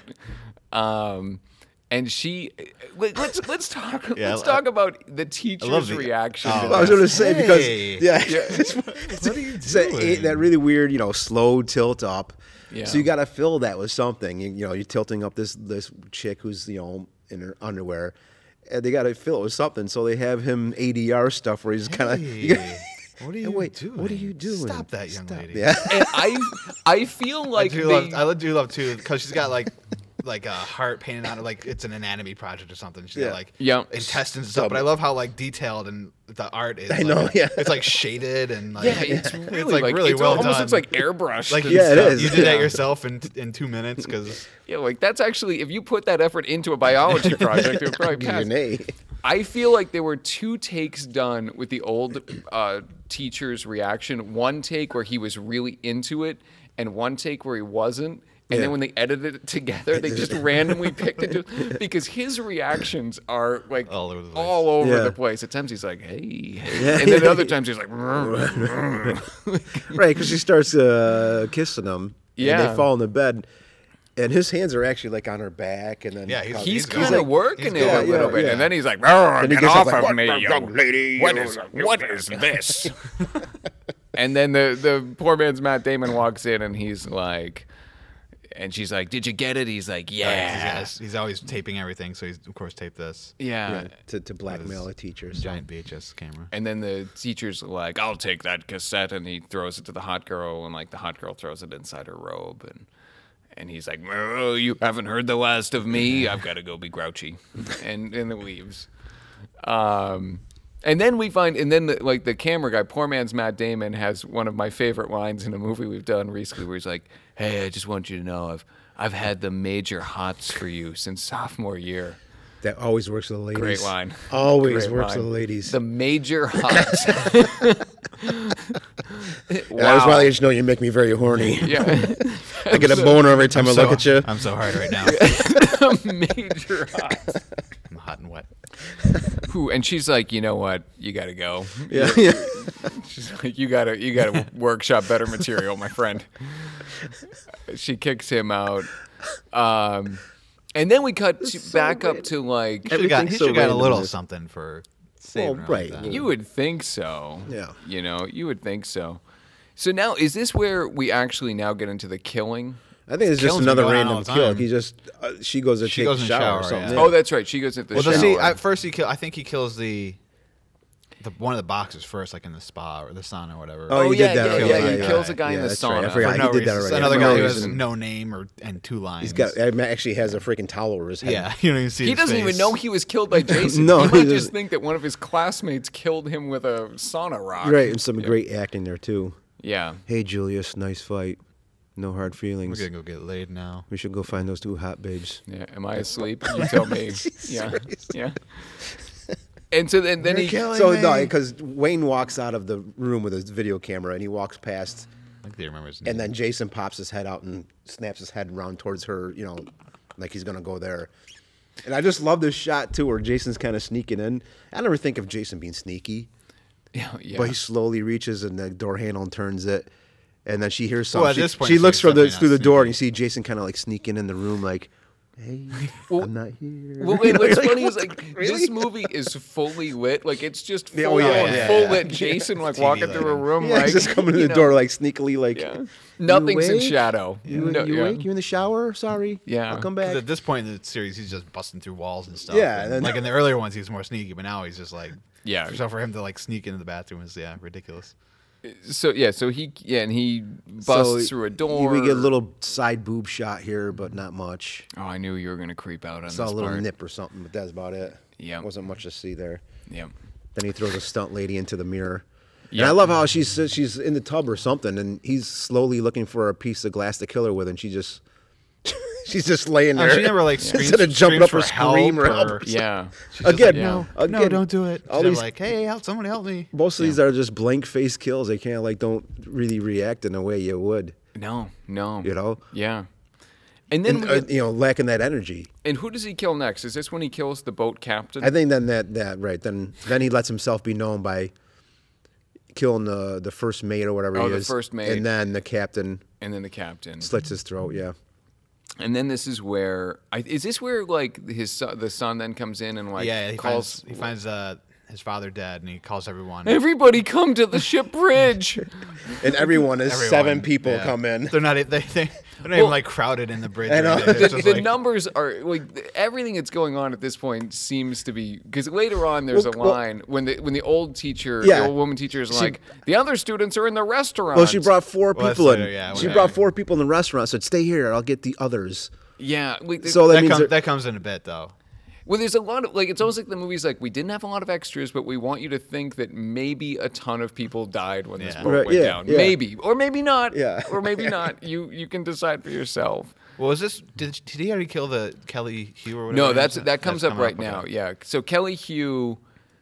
And she let's talk about the teacher's reaction. To I was going to say because Hey. what are you doing? That really weird, slow tilt up. Yeah. So you got to fill that with something. You're tilting up this chick who's in her underwear, and they got to fill it with something. So they have him ADR stuff where he's kind of. Hey, what are you doing? What are you doing? Stop that, young lady. Yeah. And I feel like I do love too because she's got like a heart painted on it, it's an anatomy project or something. She's got intestines and stuff. But I love how detailed and the art is. I know, yeah. It's shaded and it's really really well almost done. looks like airbrushed. Like and Yeah, it stuff. is. You did that yourself in 2 minutes because Yeah, that's actually, if you put that effort into a biology project, it would probably Give you pass. an A. I feel like there were 2 takes done with the old teacher's reaction. One take where he was really into it, and one take where he wasn't. And Yeah. then when they edited it together, they just randomly picked it because his reactions are all over the place. all over Yeah. the place. At times he's like, "Hey," and then other times he's like, Right, because she starts kissing him. Yeah. And they fall in the bed, and his hands are actually on her back, and then he's going. kind of working it a going. little Yeah, bit, yeah. and then he's like, he "Get gets off up like, of me, young lady. What is this?" And then the poor man's Matt Damon walks in, and he's like, And she's like, "Did you get it?" He's like, Yeah, "Yeah." he's always taping everything, so he's of course taped this. Yeah. to blackmail the teachers. Giant VHS camera. And then the teacher's like, "I'll take that cassette," and he throws it to the hot girl, and like the hot girl throws it inside her robe, and he's like, "Oh, you haven't heard the last of me. I've got to go be grouchy," and it leaves. And then we find, and then the camera guy, poor man's Matt Damon, has one of my favorite lines in a movie we've done recently, where he's like, "Hey, I just want you to know I've had the major hots for you since sophomore year." That always works with the ladies. Great line. Always Great works line. with the ladies. The major hots. And I just want to let you know you make me very horny. Yeah. I get a boner every time I look at you. I'm so hard right now. Major hots. I'm hot and wet. And she's like, "You know what? You got to go." Yeah. She's like, you gotta workshop better material, my friend. She kicks him out. And then we cut back up to like, He should Everything's so have got a little random. something for saving her right. like that. you would think so. Yeah. You know, you would think so. So now, is this where we actually now get into the killing? I think it's just Kills me another going on random all the kill. time. He just she goes to She take goes a in shower or shower, something. yeah. Oh, that's right. She goes into the Well, shower. see, at first I think he kills the one of the boxers first, like in the spa or the sauna or whatever. Oh, he yeah, did that yeah, already. yeah. He kills a guy in the that's right. I sauna. forgot. For no He did that reason. already. Another For guy no who has reason. no name and 2 lines. He's got actually has a freaking towel over his head. yeah, you don't even see. He his doesn't face. even know he was killed by Jason. No, he he might doesn't. just think that one of his classmates killed him with a sauna rock. Right, and some great acting there too. Yeah. Hey Julius, nice fight. No hard We're feelings. gonna go get laid now. We should go find those 2 hot babes. Yeah. Am I asleep? You tell me. Yeah. Yeah. And so then he. So no, because Wayne walks out of the room with his video camera and he walks past, I think they remember his name. and then Jason pops his head out and snaps his head around towards her, like he's gonna go there. And I just love this shot too, where Jason's kind of sneaking in. I never think of Jason being sneaky, Yeah. but he slowly reaches and the door handle and turns it, and then she hears Well, something. at She, this point, she looks she's through definitely the not door and you sneaky. see Jason kind of like sneaking in the room, like, "Hey, I'm not here." Well, wait, what's You're funny is like really? this movie is fully lit. Like it's just full, Yeah, oh, yeah, on yeah, full yeah. lit Jason like TV walking through a lighting. room Yeah, like he's just coming to you the know, door like sneakily, like, Yeah. Nothing's in awake? shadow. You No, yeah. awake? You in the shower? Sorry. Yeah. I'll come 'Cause back. at this point in the series, he's just busting through walls and stuff. Yeah, And, and then- like in the earlier ones, he was more sneaky, but now he's just like, Yeah. So for him to like sneak into the bathroom is ridiculous. So he busts through a door. We get a little side boob shot here, but not much. Oh, I knew you were gonna creep out on Saw a this little part. nip or something, but that's about it. Yeah. Wasn't much to see there. Yeah. Then he throws a stunt lady into the mirror. Yeah. And I love how she's in the tub or something, and he's slowly looking for a piece of glass to kill her with, and she's just laying there. She never like screams, Instead of jumping up screams or for help scream or or help. Yeah. She's just Again, like, yeah. no, again, don't do it. all She's never these- like, hey, help! Somebody help me. Most of these are just blank face kills. They can't don't really react in a way you would, No. Yeah. And then And we get- lacking that energy. and who does he kill next? Is this when he kills the boat captain? I think then that right then he lets himself be known by killing the first mate or whatever Oh, he the is, first mate. and then the captain and then the captain. slits his throat. Yeah, And then this is where is this where like the son then comes in and like Yeah, he calls finds his father dead, and he calls everyone. everybody come to the ship bridge. and everyone is Everyone, 7 people yeah. come in. They're not. They're not even like crowded in the bridge. I or know. anything. It's the just the like- numbers are like everything that's going on at this point seems to be because later on there's a line when the old teacher, Yeah. the old woman teacher is like the other students are in the restaurant. Well, she brought 4 Well, that's people in. later, yeah, she okay. brought 4 people in the restaurant. Said, "Stay here. I'll get the others." yeah. Like, So that means that comes in a bit though. well, there's a lot of like it's almost like the movie's like we didn't have a lot of extras, but we want you to think that maybe a ton of people died when this Yeah. boat Right, went yeah, down. yeah. Maybe or maybe not. Yeah. Or maybe not. You can decide for yourself. Well, is this? Did he already kill the Kelly Hugh or whatever? No, her name is? that comes up coming right okay. now. Yeah. So Kelly Hugh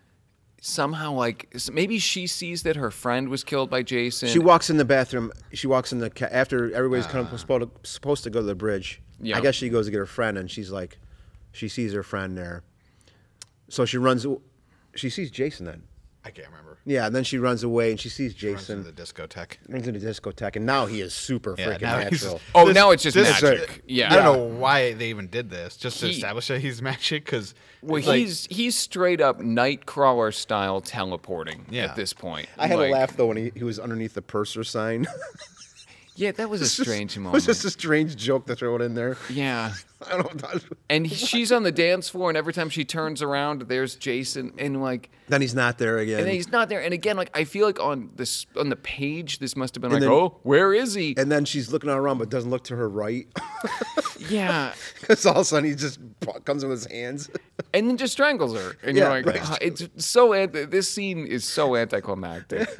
somehow like maybe she sees that her friend was killed by Jason. She walks in the bathroom. She walks in after everybody's kind of supposed to go to the bridge. Yeah. I guess she goes to get her friend, and she's like, she sees her friend there. So she runs. She sees Jason then. I can't remember. Yeah, and then she runs away, and she sees Runs Jason. into the discotheque. Runs into the discotheque, and now he is super Yeah, freaking now he's- natural. Oh, This- now it's just this- magic. Yeah. I don't know why they even did this, just to He- establish that he's magic. Because Well, he's straight up Nightcrawler style teleporting Yeah. at this point. I had Like, a laugh though when he was underneath the purser sign. Yeah, that was a strange It moment. was just a strange joke to throw it in there. Yeah. I don't know. And she's on the dance floor, and every time she turns around, there's Jason, and like, Then he's not there again. and then he's not there. And again, like, I feel like on the page, this must have been And like, then- oh, where is he? And then she's looking around, but doesn't look to her right. Yeah, Because all of a sudden he just comes in with his hands. and then just strangles her, and Yeah, you're like, right. "Ah, it's so this scene is so anticlimactic.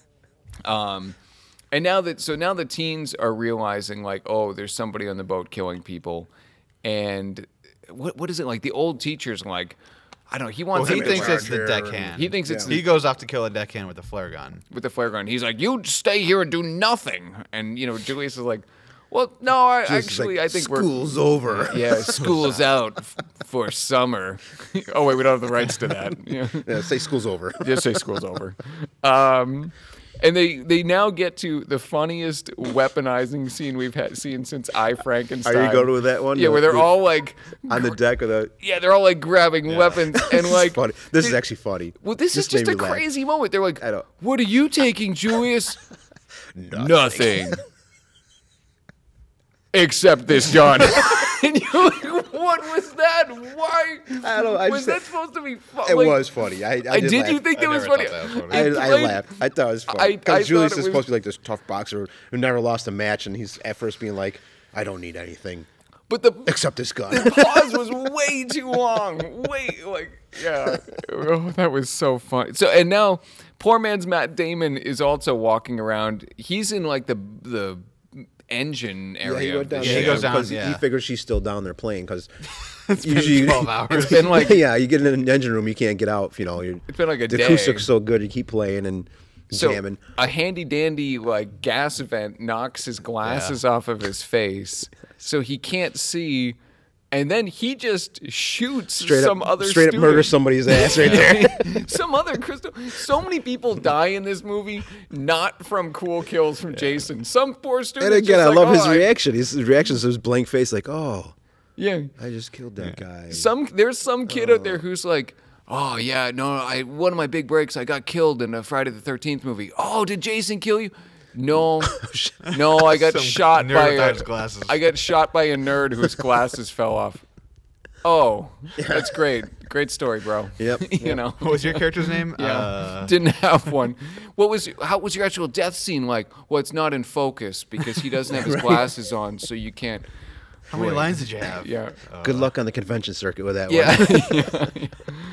And now the teens are realizing like, oh, there's somebody on the boat killing people, and what is it like? The old teacher's like, I don't know. He wants. Well, he them to thinks learn it's the deckhand. He thinks it's He goes off to kill a deckhand with a flare gun. with the flare gun. He's like, you stay here and do nothing. And Julius is like, well, no, Just actually, like, I think school's over. yeah, school's out for summer. Oh wait, we don't have the rights to that. Yeah. Yeah, say school's over. Just say school's over. And they now get to the funniest weaponizing scene we've seen since I, Frankenstein. Are you going with that one? Yeah, where they're all like on the deck of the. yeah, they're all like grabbing weapons and like Funny. This is actually funny. well, this is just made a me laugh. crazy moment. They're like, I don't- "What are you taking, Julius?" Nothing. Except this gun. And you're like, what was that? Why? I don't. I was just, that supposed to be fun? it was funny. I did Did laugh. you think that I was never funny? thought that was funny. I It played- laughed. I thought it was funny I because Julius thought it is was- supposed to be like this tough boxer who never lost a match, and he's at first being like, "I don't need anything But the except this gun." pause was way too long. Yeah. Oh, that was so funny. So and now, poor man's Matt Damon is also walking around. He's in like the engine area. he of went the down Yeah, ship. he goes down, because he yeah. figures she's still down there playing because It's usually 12 hours. It's been like yeah, you get in an engine room, you can't get out. You're, it's been like a the day. acoustic's so good, you keep playing and So jamming. a handy dandy like gas vent knocks his glasses off of his face, so he can't see, and then he just shoots Straight some up, other straight up student. murder somebody's ass right there. Some other crystal. So many people die in this movie, not from cool kills from Jason. Some poor student. And again, just I love like, his "Oh, reaction. His reaction is his blank face, like, "Oh, Yeah. I just killed that guy." There's some kid out there who's like, oh yeah, no, one of my big breaks, I got killed in a Friday the 13th movie. Oh, did Jason kill you? No, no, I got Some shot nerd by without his glasses. I got shot by a nerd whose glasses fell off. Oh, that's great. Great story, bro. Yep. You know. What was your character's name? Yeah. Didn't have one. How was your actual death scene like? Well, it's not in focus because he doesn't have his glasses on, so you can't. How many lines did you have? Yeah. Good luck on the convention circuit with that one. Yeah.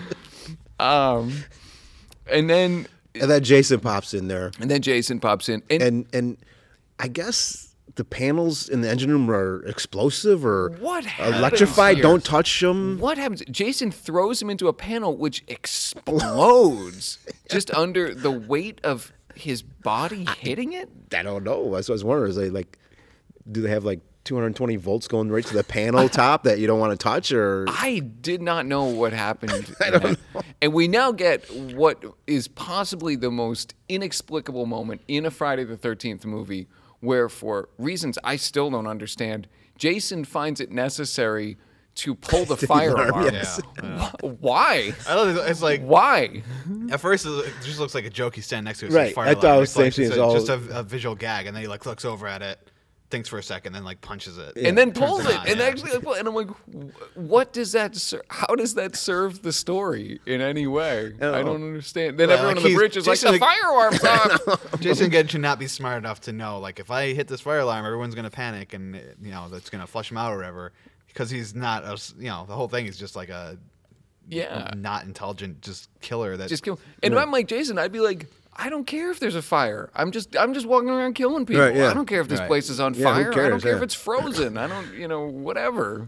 And then And then Jason pops in there, Jason pops in. and I guess the panels in the engine room are explosive or What happens electrified. here? Don't touch them. What happens? Jason throws him into a panel which explodes just under the weight of his body hitting it. I don't know. That's what I was wondering. Is they like, do they have like 220 volts going right to the panel top that you don't want to touch, or I did not know what happened. And we now get what is possibly the most inexplicable moment in a Friday the 13th movie, where for reasons I still don't understand, Jason finds it necessary to pull the fire alarm. yes. Why? I love it. It's like Why? at first it just looks like a joke. He's standing next to it. Right. Fire I thought alarm. it was It's like, the same it's thing as all- just a visual gag, and then he like looks over at it, thinks for a second, then like punches it. And then Turns pulls it it, on, and yeah. actually, and I'm like, what does that? How does that serve the story in any way? I don't understand. Then Well, everyone like on the bridge is like, Jason, the fire alarm's off. Jason Gedge should not be smart enough to know, like, if I hit this fire alarm, everyone's gonna panic, and that's gonna flush him out or whatever. Because he's not, the whole thing is just like a Yeah, not intelligent, just killer. That just kill. And if I'm like Jason, I'd be like, I don't care if there's a fire. I'm just walking around killing people. Right, yeah. I don't care if this Right. place is on Yeah, who fire. I don't cares, care if yeah. it's frozen. I don't, whatever.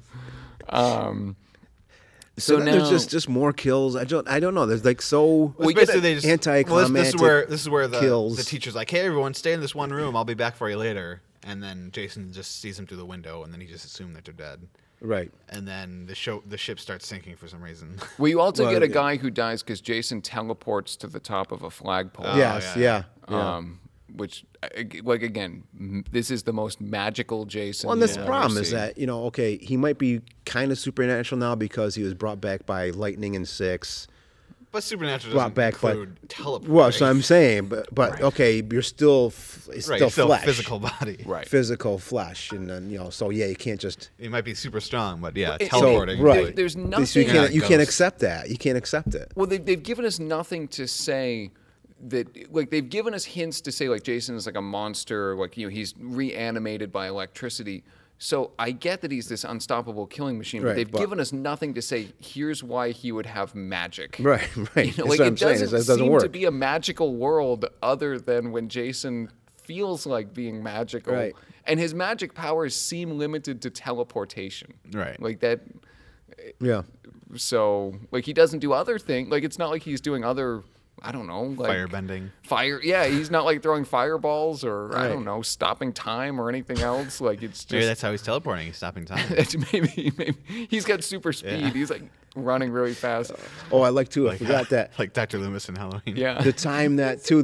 so now then there's just more kills. I don't know. There's like so Well, get basically they just anticlimactic this is where the kills. the teacher's like, hey, everyone, stay in this one room. I'll be back for you later. And then Jason just sees him through the window, and then he just assumed that they're dead. right. And then the ship starts sinking for some reason. Well, you also Well, get a yeah. guy who dies because Jason teleports to the top of a flagpole. yes. yeah. Yeah. Which, like, again, this is the most magical Jason. Well, and you'll this ever problem is see. that okay, he might be kind of supernatural now because he was brought back by lightning in 6. But supernatural brought doesn't back by. include teleporting. Well, so I'm saying, but okay, you're still it's right, still still flesh, physical body. Right. physical flesh, and then so yeah, you can't just. It might be super strong, but yeah, It- teleporting. So, right. There's So nothing. you can't ghost. accept that. You can't accept it. Well, they've given us nothing to say that, like, they've given us hints to say, like, Jason is like a monster, like, he's reanimated by electricity. So I get that he's this unstoppable killing machine, but Right, they've but- given us nothing to say, here's why he would have magic. Right, right. You know, That's like, what it I'm saying. doesn't It doesn't seem work. to be a magical world other than when Jason feels like being magical. Right. And his magic powers seem limited to teleportation. Right. Like that. Yeah. So, like, he doesn't do other things. Like, it's not like he's doing other, I don't know, like Firebending. Yeah, he's not like throwing fireballs or I Right. don't know, stopping time or anything else. Like, it's Maybe just that's how he's teleporting. He's stopping time. maybe he's got super speed. Yeah. He's like running really fast. Oh, I like too. I forgot that. Like Dr. Loomis in Halloween. Yeah. The time that too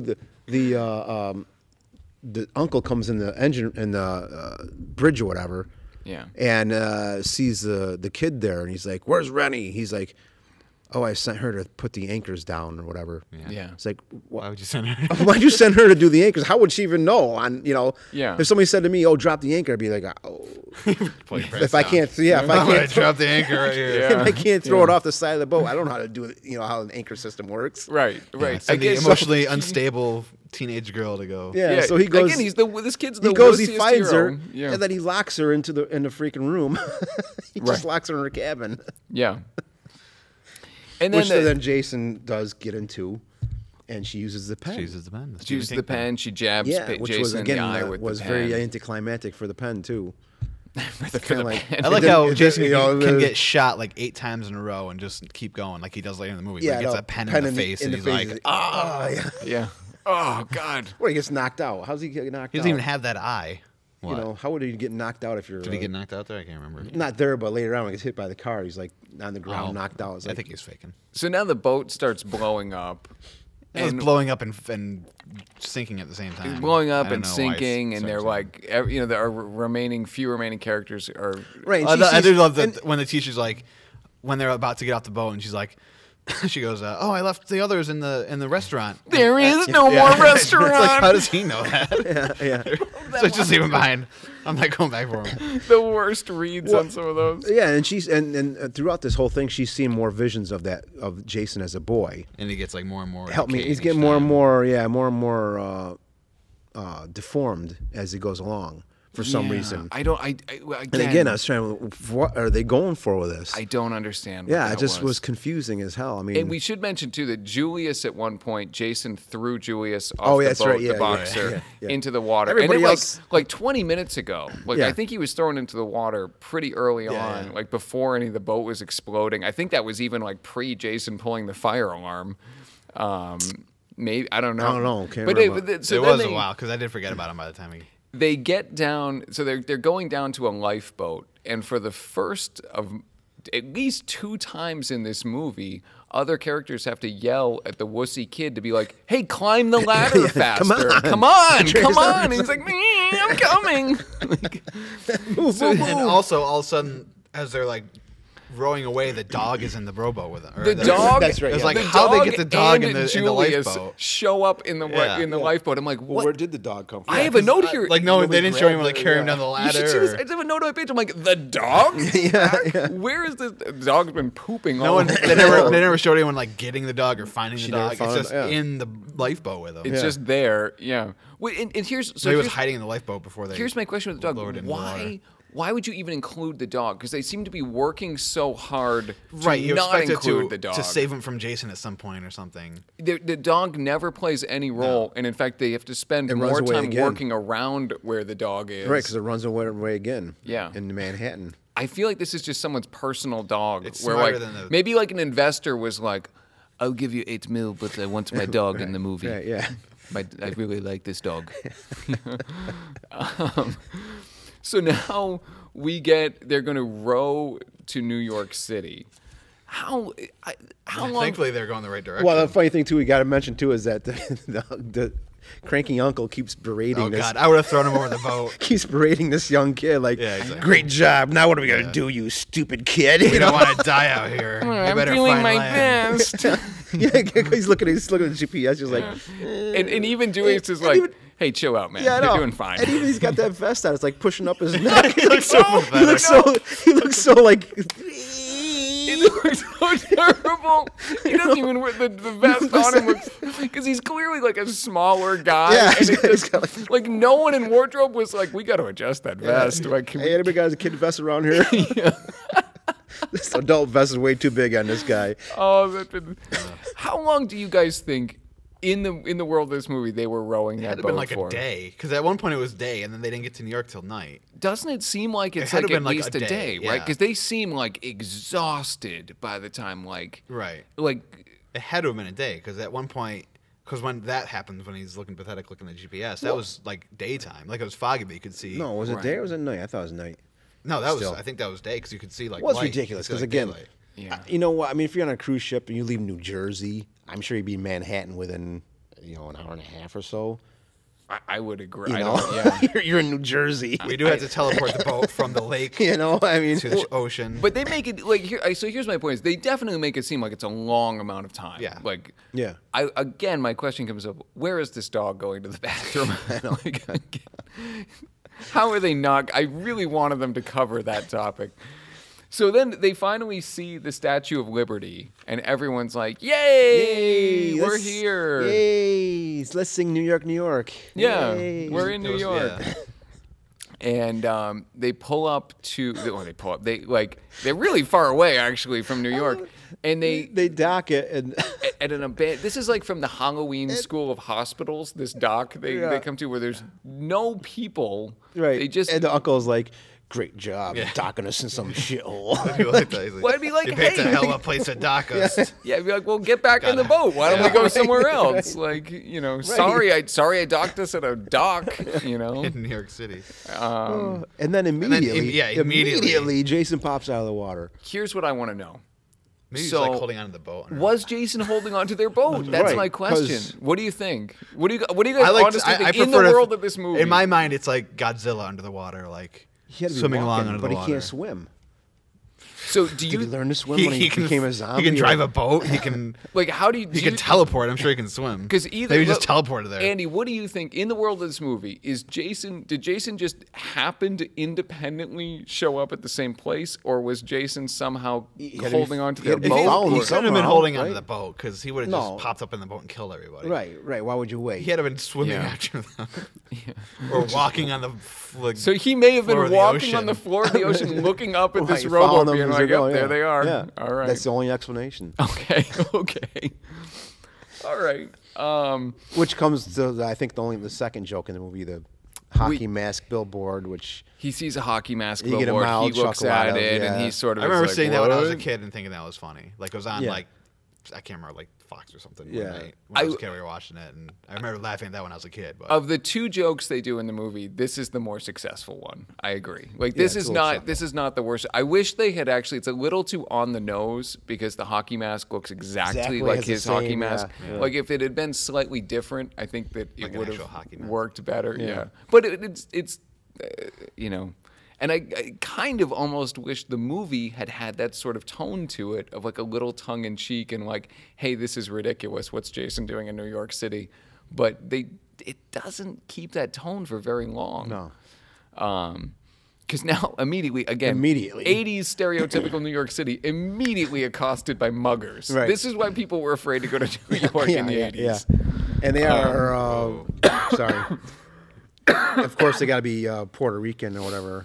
the uncle comes in the engine in the bridge or whatever. Yeah. And sees the kid there, and he's like, "Where's Rennie?" He's like, "Oh, I sent her to put the anchors down or whatever." Yeah. It's like, Why would you send her? why'd you send her to do the anchors? How would she even know? Yeah. If somebody said to me, "Oh, drop the anchor," I'd be like, "Oh, if I can't, if I I'm gonna can't, drop the anchor right here. Yeah. if I can't throw it off the side of the boat, I don't know how to do it. You know how an anchor system works." Right. Right. Send the guess- emotionally unstable teenage girl to go. Yeah. So he goes. Again, this kid's the he goes. He wussiest finds hero. her, Yeah. and then he locks her in the freaking room. He just Right. locks her in her cabin, Yeah. And then, which then Jason does get into, and she uses the pen. She uses the pen. she uses the pen. She jabs Yeah, Pa- which Jason was again in the eye with was the very pen. anticlimactic for the pen too. For the kinda like- pen. I like It how didn't- Jason you know, can the- get shot like 8 times in a row and just keep going like he does later in the movie. Yeah, he gets no, a pen in the face and he's like, oh yeah. Yeah. Oh God. Or he gets knocked out. How's he get knocked he out? doesn't even have that eye. What? You know, how would he get knocked out if you're Did he get knocked out there? I can't remember. not there, but later on when he gets hit by the car, he's like on the ground, Oh, knocked out. It's I like, think he's faking. So now the boat starts blowing up. It was blowing up and sinking at the same time. Blowing I up don't and know why sinking, it's and so they're exciting. like, there are few remaining characters are right. and I, she I sees- do love and- that when the teacher's like, when they're about to get off the boat, and she's like, she goes, "Oh, I left the others in the restaurant." There And- is no yeah. more restaurant. It's like, how does he know that? yeah. So just leave him behind. I'm not going back for him. the worst reads on some of those. Yeah, and she's and throughout this whole thing, she's seen more visions of Jason as a boy. And he gets like more and more. Help me, decayed he's each getting more and time. more deformed as he goes along for some Yeah. reason. I don't. And again, I was trying. What are they going for with this? I don't understand. What yeah, that it just was confusing as hell. I mean, And we should mention too that Julius at one point, Jason threw Julius off Oh, the yeah, that's boat, right. the Yeah, yeah, boxer, yeah, yeah. into the water. Everybody and then, else- like 20 minutes ago, like Yeah. I think he was thrown into the water pretty early on, yeah. like before any of the boat was exploding. I think that was even like pre-Jason pulling the fire alarm. Maybe I don't know. I don't know. Can't but remember. so it then was they, a while because I did forget about him by the time he. They get down, so they're going down to a lifeboat, and for the first of at least 2 times in this movie, other characters have to yell at the wussy kid to be like, "Hey, climb the ladder faster! Come on! And he's like, "I'm coming!" Like, And also, all of a sudden, as they're like rowing away, the dog is in the rowboat with them. Or the dog. That's right, It was yeah. like the how they dog get the dog and in the Julius lifeboat. show up in the Yeah. in the lifeboat. I'm like, Well, what? where did the dog come from? I have a note here. Like no, Nobody they didn't show him grabbed like it, carry him yeah. down the You ladder. should see this. or- I have a note on my page. I'm like, the dog? yeah. Where is the dog's been pooping No all one. over. They never showed anyone like getting the dog or finding the She never dog. It's found just it, yeah. in the lifeboat with him. It's just there, yeah. Wait, and here's so he was here's, hiding in the lifeboat before they. here's my question with the lowered dog. into the water. Why would you even include the dog? Because they seem to be working so hard to Right, you not expect include it the dog. to save him from Jason at some point or something. The dog never plays any role, and in fact, they have to spend It runs more away time again. working around where the dog is. Right, because it runs away again. Yeah. In Manhattan. I feel like this is just someone's personal dog. It's where smarter like than the- maybe like an investor was like, "I'll give you $8 million, but I want my dog in the movie." Right, yeah. I really like this dog. So now they're going to row to New York City. How long? Thankfully, they're going the right direction. Well, the funny thing too, we got to mention too, is that the cranky uncle keeps berating Oh this. God, I would have thrown him over the boat. Keeps berating this young kid like, Yeah, exactly. great job. Now what are we gonna do, you stupid kid? You don't want to die out here. You I'm better doing find my land. best. Yeah, he's looking at the GPS, just like, and even Dewey's just like, even- hey, chill out, man. yeah, I You're know. doing fine. And even he's got that vest on. It's like pushing up his neck. He looks so pathetic. He looks so like. It looks so terrible. He doesn't even wear the vest on him because he's clearly like a smaller guy. Yeah, and he's it got- he's just, got, like no one in wardrobe was like, we got to adjust that vest. Like, can Hey, we- anybody got a kid vest around here? This adult vest is way too big on this guy. oh, how long do you guys think in the world of this movie they were rowing It that had to boat have been like for? a day, because at one point it was day, and then they didn't get to New York till night. Doesn't it seem like it's had like to at been like least a a day, day, right? yeah. Because they seem like exhausted by the time like Right. like It had to have been a day, because at one point, because when that happens, when he's looking pathetic looking at GPS, that was like daytime. Like it was foggy, but you could see. No, was it Right. day or was it night? I thought it was night. No, that Still. was. I think that was day, because you could see like. Well, it's light. ridiculous You could because see, like, again, daylight. Yeah. you know what? I mean, if you're on a cruise ship and you leave New Jersey, I'm sure you'd be in Manhattan within an hour and a half or so. I would agree. You I know, don't, yeah. you're in New Jersey. we do have to teleport the boat from the lake You know, I mean, to the ocean. But they make it like here. So here's my point: is they definitely make it seem like it's a long amount of time. Yeah. Like yeah. again, my question comes up: where is this dog going to the bathroom? Like, again, how are they not? I really wanted them to cover that topic. So then they finally see the Statue of Liberty, and everyone's like, "Yay, we're let's- here! Yay! Let's sing New York, New York. Yeah, Yay. we're in New York." Yeah. And they pull up to, or they pull up. They're really far away actually from New York, and they dock it and at an this is like from the Halloween School of Hospitals. This dock they Yeah. come to where there's no people. right. They just and the uncle's like, "Great job, Yeah. docking us in some shithole." People like that. He's like, Well, I'd be like, you picked hey. a hell of a place to dock us. yeah, be like, well, get back in the boat. Why don't we go somewhere else? Like, sorry, I docked us at a dock. In New York City. And then immediately, immediately. Jason pops out of the water. Here's what I want to know. Maybe So, he's like holding onto the boat. I don't know. Was Jason holding onto their boat? That's Right, my 'cause- question. What do you think? What do you guys I like. honestly I think in the prefer to- world of this movie? In my mind, it's like Godzilla under the water, like He had to be swimming along walking, under but the he water. can't swim. so do Did you he learn to swim when he became a zombie? He can drive or- a boat. He can. like how do you He can you- teleport. I'm sure he can swim. Because either maybe just look, teleported there. Andy, what do you think in the world of this movie? Did Jason just happen to independently show up at the same place, or was Jason somehow He had to be- holding on to he their had to be If he, boat? following he them couldn't have been somehow, holding onto right? the boat, because he would have No. just popped up in the boat and killed everybody. Right. Why would you wait? He had to have been swimming Yeah. after them, or walking on the. Like, So he may have been floor of the walking on ocean. the floor of the ocean, looking up at this Right, following rowboat, them being as like, they're going, "Yep, there yeah. they are." Yeah. All right. That's the only explanation. Okay. Okay. All right. Which comes to, I think, the second joke in the movie, the hockey mask billboard, which He sees a hockey mask You get a billboard. He mild looks chuckle out at of, it, and yeah. he sort of. I remember is like, seeing that when I was a "What?" kid and thinking that was funny. Like it was on Yeah. like I can't remember, like Fox or something. Yeah. One night when I was a kid, we were watching it, and I remember laughing at that when I was a kid. But Of the two jokes they do in the movie, this is the more successful one. I agree. Like this it's is a little not subtle. this is not the worst. I wish they had actually. It's a little too on the nose because the hockey mask looks exactly Exactly like has the his hockey same, mask. yeah. Like if it had been slightly different, I think that it Like an would actual hockey have mask. worked better. Yeah, but it's And I kind of almost wish the movie had that sort of tone to it of like a little tongue in cheek and like, hey, this is ridiculous. What's Jason doing in New York City? But it doesn't keep that tone for very long. no. Because now immediately 80s stereotypical New York City immediately accosted by muggers. Right. This is why people were afraid to go to New York in the 80s. Yeah. And they are, sorry. Of course, they got to be Puerto Rican or whatever,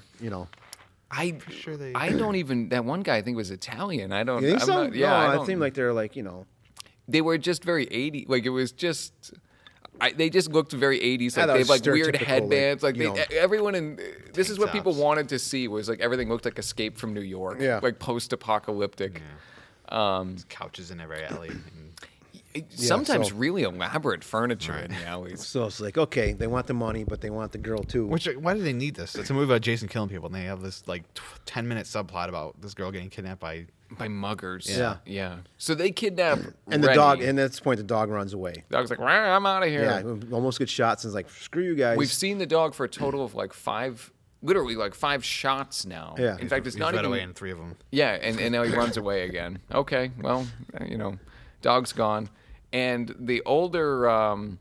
sure they. I don't even. That one guy I think was Italian. I don't. You think I'm so? Not, yeah, no, I I don't, think like they're like, they were just very 80. Like it was just. They just looked very 80s. I Like thought they it have was like weird stereotypical, headbands. Like like, everyone in. This is what people tops. wanted to see was like everything looked like Escape from New York. Yeah. Like post-apocalyptic. Couches in every alley. And sometimes so- really elaborate furniture in the alleys. So it's like, okay, they want the money, but they want the girl too. Why do they need this? It's a movie about Jason killing people, and they have this like 10-minute subplot about this girl getting kidnapped by. By muggers. Yeah. Yeah. So they kidnap And the Rennie. dog, and at this point, the dog runs away. Dog's like, "Rah, I'm out of here. Yeah, almost gets shot, and it's like, screw you guys. We've seen the dog for a total of like 5 shots now. Yeah. In fact, it's He's not right even. away in 3 of them. Yeah, and now he runs away again. Okay, well, dog's gone, and the older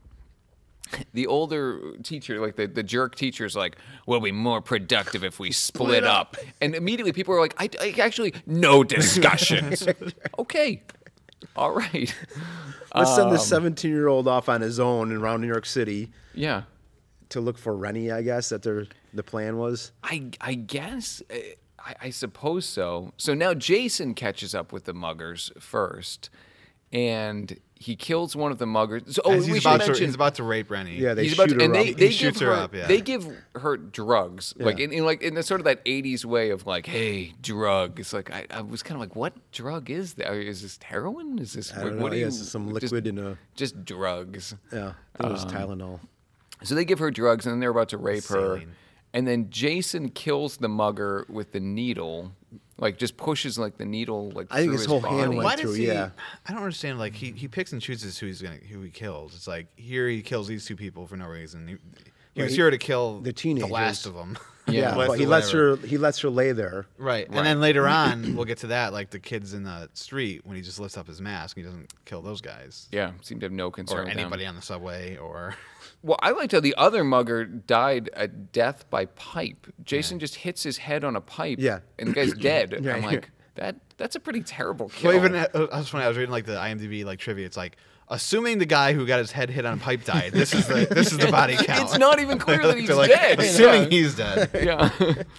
teacher, like the jerk teacher's like, we'll be more productive if we split up. And immediately people are like, I actually, no discussions. Okay, all right. Let's send this 17-year-old off on his own around New York City Yeah, to look for Rennie, I guess, the plan was. I guess, I suppose so. So now Jason catches up with the muggers first, and he kills one of the muggers. So, As we he's, should about to, mention. he's about to rape Rennie. Yeah, they He's shoot about to, her and up. they He give shoots her, her up, yeah. They give her drugs, like Yeah. in the sort of that '80s way of like, hey, drug. It's like I was kind of like, what drug is that? Is this heroin? Is this I don't what know. do Yeah, you? it's some just- liquid in a. just drugs. Yeah, I think it was Tylenol. So they give her drugs, and then they're about to rape her. Saline. And then Jason kills the mugger with the needle, like just pushes like the needle like I think through his whole body. hand went Why through, does he? yeah. I don't understand. Like he picks and chooses who he kills. It's like here he kills these 2 people for no reason. He was here to kill the the teenagers. last of them. Yeah, Yeah, but he lets her lay there. Right. Right. And then later on, we'll get to that, like the kids in the street when he just lifts up his mask, he doesn't kill those guys. Yeah, seemed to have no concern Or with them. anybody on the subway or Well, I liked how the other mugger died a death by pipe. Jason just hits his head on a pipe, Yeah. and the guy's dead. Yeah. I'm like, that's a pretty terrible kill. Well, even I was funny. I was reading like the IMDb like trivia. It's like assuming the guy who got his head hit on a pipe died. This is the body count. It's not even clear that he's They're like, dead. Assuming Yeah. he's dead. Yeah.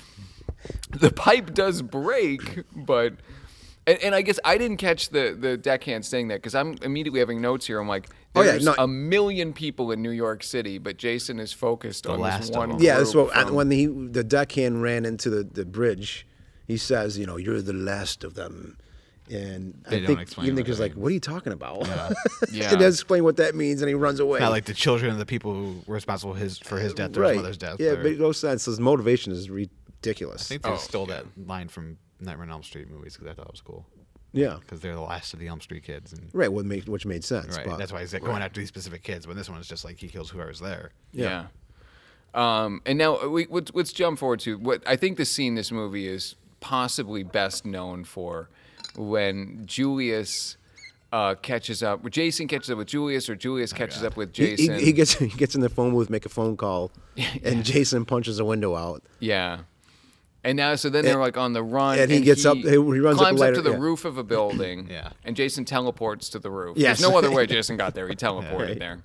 The pipe does break, but and I guess I didn't catch the deckhand saying that because I'm immediately having notes here. I'm like, Oh, yeah, there's no- a million people in New York City, but Jason is focused on last this of one. them. Yeah, that's group what from- when the deckhand ran into the bridge, he says, you're the last of them. And They I don't think explain even what think he's that like, what are you talking about? Yeah. He doesn't explain what that means, and he runs away. Not like the children of the people who were responsible for his death or right. his mother's death. Yeah, or- but it makes sense. His motivation is ridiculous. I think they Oh, stole that line from Nightmare on Elm Street movies because I thought it was cool. Yeah, Because they're the last of the Elm Street kids. And, right. Which made sense. right. But That's why he's like, going after these specific kids. But this one is just like he kills whoever's there. Yeah. And now let's jump forward to what I think the scene in this movie is possibly best known for when Julius catches up. Jason catches up with Julius, or Julius catches up with Jason. He gets in the phone booth, make a phone call, and Jason punches a window out. Yeah. And now, so then they're like on the run, and he gets up- he runs up climbs the up ladder, to the yeah. roof of a building. Yeah. And Jason teleports to the roof. Yes. There's no other way Jason got there. He teleported Right. there.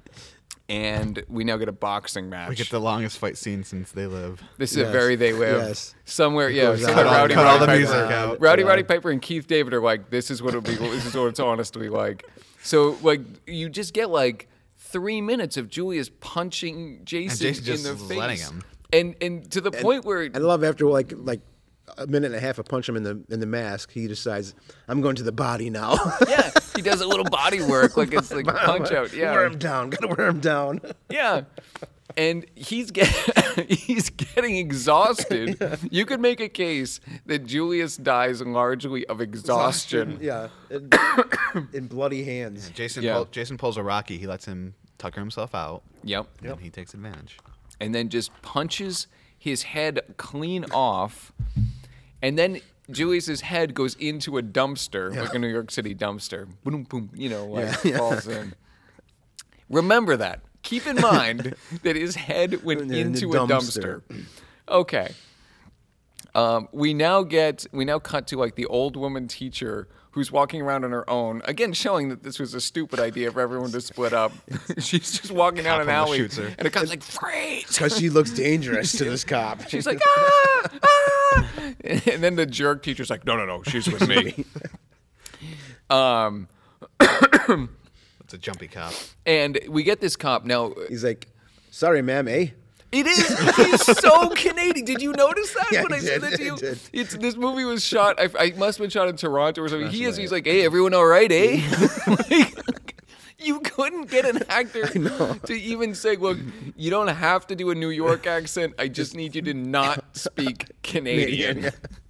And we now get a boxing match. We get the longest fight scene since They Live. This is Yes. a very They Live. Yes. Somewhere, yeah. Goes Somewhere out. Rowdy Cut all Roddy the Piper. music out. Rowdy Roddy Piper and Keith David are like, this is what it'll be. This is what it's honestly like. So, like, you just get like 3 minutes of Julius punching Jason, Jason just in the is face, letting him. and to the point where I love after like a minute and a half of punch him in the mask, he decides I'm going to the body now. yeah, he does a little body work, like it's like punch out. Yeah, Wear him down. Gotta wear him down. yeah. And he's getting exhausted. You could make a case that Julius dies largely of exhaustion. Yeah. In bloody hands. Jason Yeah. Jason pulls a Rocky. He lets him tucker himself out. Yep. And he takes advantage. And then just punches his head clean off. And then Julius's head goes into a dumpster, like a New York City dumpster. Boom, boom, falls in. Remember that. Keep in mind that his head went In the into a dumpster. Okay. We now cut to like the old woman teacher who's walking around on her own, again showing that this was a stupid idea for everyone to split up. She's just walking down an almost alley, shoots her. and the cop's like, freeze! Because she looks dangerous to this cop. She's like, ah, ah! And then the jerk teacher's like, no, she's with me. It's a jumpy cop. And we get this cop now. He's like, sorry, ma'am, eh? It is. He's so Canadian. Did you notice that Yeah, when I I said did, that to I you? did. This movie was shot. I must have been shot in Toronto or something. That's He's right. like, hey, everyone all right, eh? Like, couldn't get an actor to even say, look, you don't have to do a New York accent. I just need you to not speak Canadian.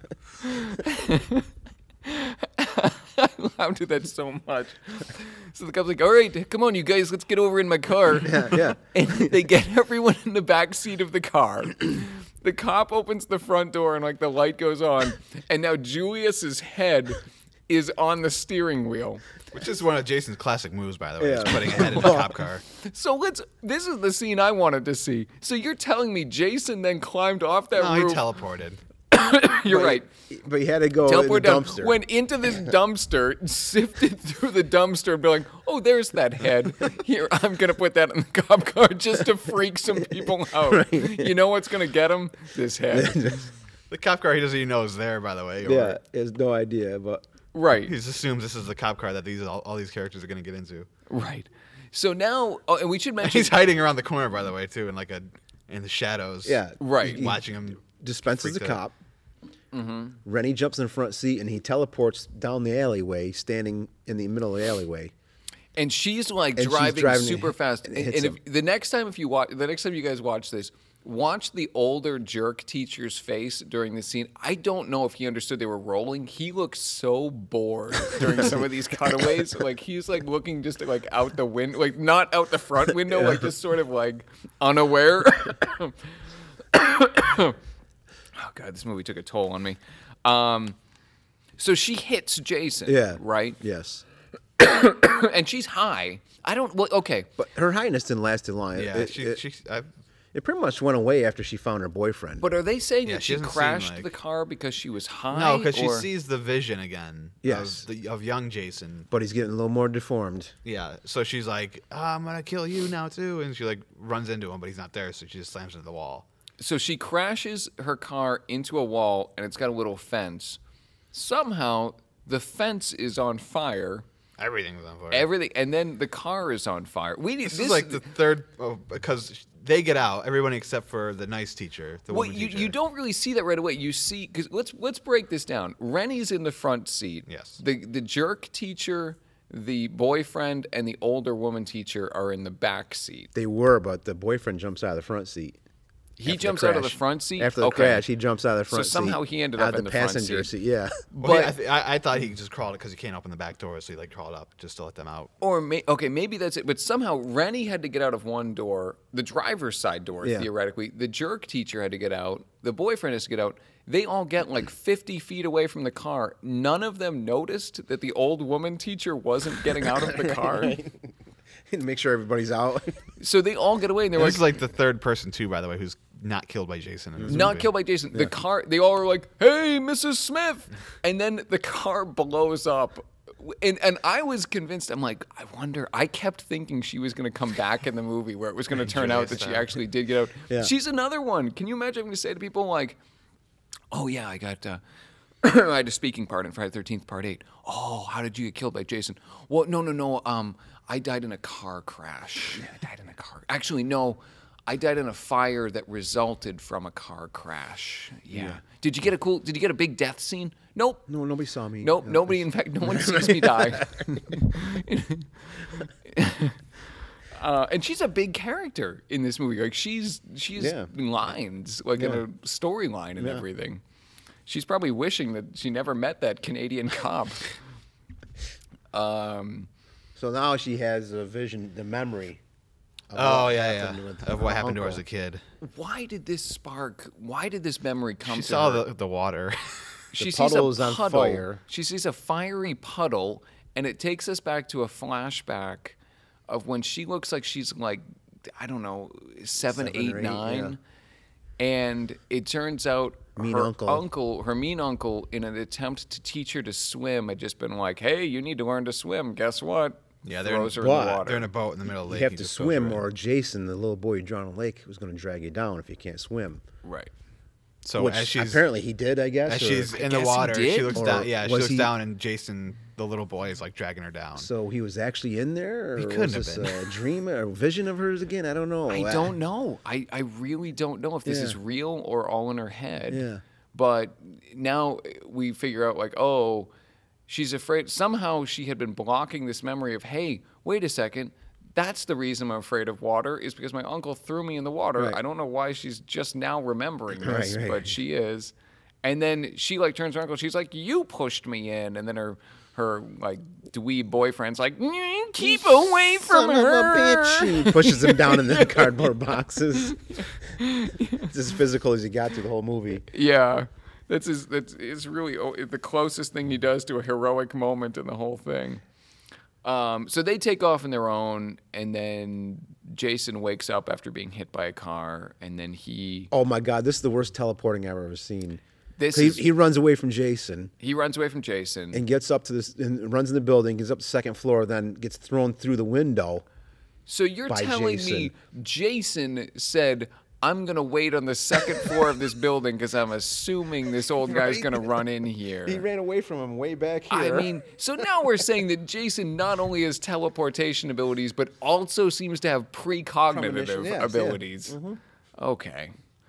I laughed at that so much. So the cop's like, all right, come on, you guys, let's get over in my car. Yeah. And they get everyone in the back seat of the car. The cop opens the front door and like the light goes on. And now Julius's head is on the steering wheel. Which is one of Jason's classic moves, by the way, is putting a head in a cop car. So this is the scene I wanted to see. So you're telling me Jason then climbed off that No, roof? he teleported. You're right. But he had to go Teleport in the down, dumpster. went into this dumpster, sifted through the dumpster, and be like, oh, there's that head. Here, I'm going to put that in the cop car just to freak some people out. You know what's going to get him? This head. The cop car he doesn't even know is there, by the way. Yeah, he has no idea, but Right. He just assumes this is the cop car that all these characters are going to get into. Right. So now, and we should And mention. he's hiding around the corner, by the way, too, in the shadows. yeah. Right. Watching him. Dispenses a freaked out. cop. Rennie jumps in the front seat and he teleports down the alleyway, standing in the middle of the alleyway. And she's like And she's driving driving super and fast. it And, hits if, him. the next time you guys watch this, watch the older jerk teacher's face during the scene. I don't know if he understood they were rolling. He looks so bored during some of these cutaways. Like he's like looking just like out the window, like not out the front window, like just sort of like unaware. Oh God, this movie took a toll on me. So she hits Jason. Yeah. Right. Yes. And she's high. I don't. Well, okay. But her highness didn't last too long. Yeah, It pretty much went away after she found her boyfriend. But are they saying Yeah, that she she doesn't seem crashed like- the car because she was high? no, because she or- sees the vision again. Yes. Of young Jason. But he's getting a little more deformed. Yeah. So she's like, I'm gonna kill you now too, and she like runs into him, but he's not there, so she just slams into the wall. So she crashes her car into a wall, and it's got a little fence. Somehow, the fence is on fire. Everything's on fire. Everything, and then the car is on fire. This is like the third, because they get out, everyone except for the nice teacher, the Well, woman you, teacher. you don't really see that right away. You see, because let's break this down. Rennie's in the front seat. Yes. The jerk teacher, the boyfriend, and the older woman teacher are in the back seat. They were, but the boyfriend jumps out of the front seat. He After the jumps out of the crash. front seat. After the Okay. crash, he jumps out of the front seat. somehow he ended out up of in the the front passenger seat. seat. Yeah. Well, But- I thought he just crawled because he can't open the back door, so he like crawled up just to let them out. Or maybe that's it. But somehow Rennie had to get out of one door, the driver's side door, Yeah. theoretically. The jerk teacher had to get out. The boyfriend has to get out. They all get like 50 feet away from the car. None of them noticed that the old woman teacher wasn't getting out of the car. Make sure everybody's out. So they all get away, and they're This like, is like the third person too, by the way, who's not killed by Jason. In this not movie. killed by Jason. The car, they all are like, hey, Mrs. Smith. And then the car blows up. And I was convinced, I'm like, I wonder, I kept thinking she was going to come back in the movie where it was going to turn out that she actually did get out. Yeah. She's another one. Can you imagine having to say to people like, oh yeah, I got, I had a speaking part in Friday the 13th, part 8. Oh, how did you get killed by Jason? Well, no. I died in a car crash. I died in a car. Actually, no. I died in a fire that resulted from a car crash. Yeah. Did you get a big death scene? Nope. No, nobody saw me. Nope. Nobody. In fact, no one sees me die. And she's a big character in this movie. Like she's Yeah. lines, like in Yeah. a storyline and Yeah. everything. She's probably wishing that she never met that Canadian cop. So now she has a vision, the memory. Of Oh what yeah, happened with of what her happened to her as uncle. a kid. Why did this memory come She to saw her? the water. She The sees a puddle is on puddle. fire. She sees a fiery puddle, and it takes us back to a flashback of when she looks like she's like, I don't know, 7, 8, or 8, 9. And it turns out Mean her uncle. her mean uncle, in an attempt to teach her to swim, had just been like, hey, you need to learn to swim. Guess what? Yeah, they're Throws her in But- the water. They're in a boat in the middle of the lake. You have he to just throws swim, her in. or Jason, the little boy you drowned in the lake, was going to drag you down if you can't swim. Right. So Which as she's apparently he did, I guess. as or- she's in the guess he water, did? she looks Or down. Yeah, she was looks he- down, and Jason, the little boy, is like dragging her down. So he was actually in there, or He was couldn't have this been. a dream or vision of hers again? I don't know. I don't know. I really don't know if this Yeah. is real or all in her head. Yeah. But now we figure out, like, oh, she's afraid. Somehow she had been blocking this memory of, hey, wait a second. That's the reason I'm afraid of water, is because my uncle threw me in the water. Right. I don't know why she's just now remembering this, Right. but she is. And then she like turns to her uncle. She's like, "You pushed me in." And then her like dweeb boyfriend's like, "Keep away from Son of her." a bitch. He pushes him down in the cardboard boxes. It's as physical as he got through the whole movie. Yeah, that's really the closest thing he does to a heroic moment in the whole thing. So they take off on their own, and then Jason wakes up after being hit by a car, and then he Oh my God, this is the worst teleporting I've ever seen. this He runs away from Jason he runs away from Jason. and gets up to this and runs in the building, gets up to the second floor, then gets thrown through the window. So you're by telling me Jason said, "I'm going to wait on the second floor of this building because I'm assuming this old guy's Right. going to run in here." He ran away from him way back I here. mean, so now we're saying that Jason not only has teleportation abilities, but also seems to have precognitive Premonition, yes, yeah. abilities. Okay.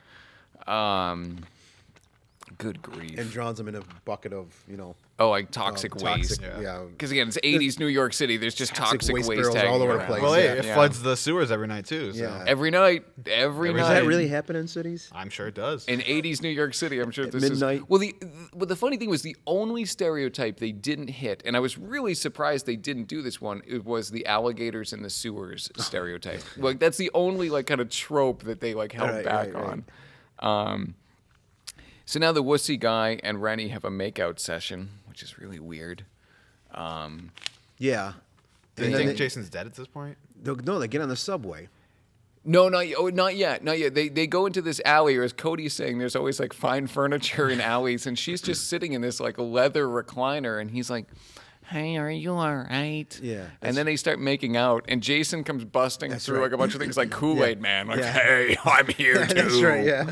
Good grief. and drowns him in a bucket of, Oh, like toxic waste. yeah. Because again, it's 80s New York City. There's just toxic waste barrels hanging all over the around. place. Well, hey, Yeah. it floods the sewers every night too. So. Yeah. Every night. Every Does night. Does that really happen in cities? I'm sure it does. In 80s New York City, I'm sure At this midnight? is. Well, the funny thing was the only stereotype they didn't hit, and I was really surprised they didn't do this one. It was the alligators in the sewers stereotype. Like that's the only like kind of trope that they like held Right, back right, on. So now the wussy guy and Rennie have a makeout session, which is really weird. Yeah. Do you And then think Jason's dead at this point? no, they get on the subway. No, not yet. They go into this alley, or as Cody's saying, there's always like fine furniture in alleys, and she's just sitting in this like leather recliner, and he's like, "Hey, are you all right?" Yeah, And then they start making out, and Jason comes busting through right. like a bunch of things like Kool-Aid Man, like, Yeah. "Hey, I'm here too." That's right, yeah.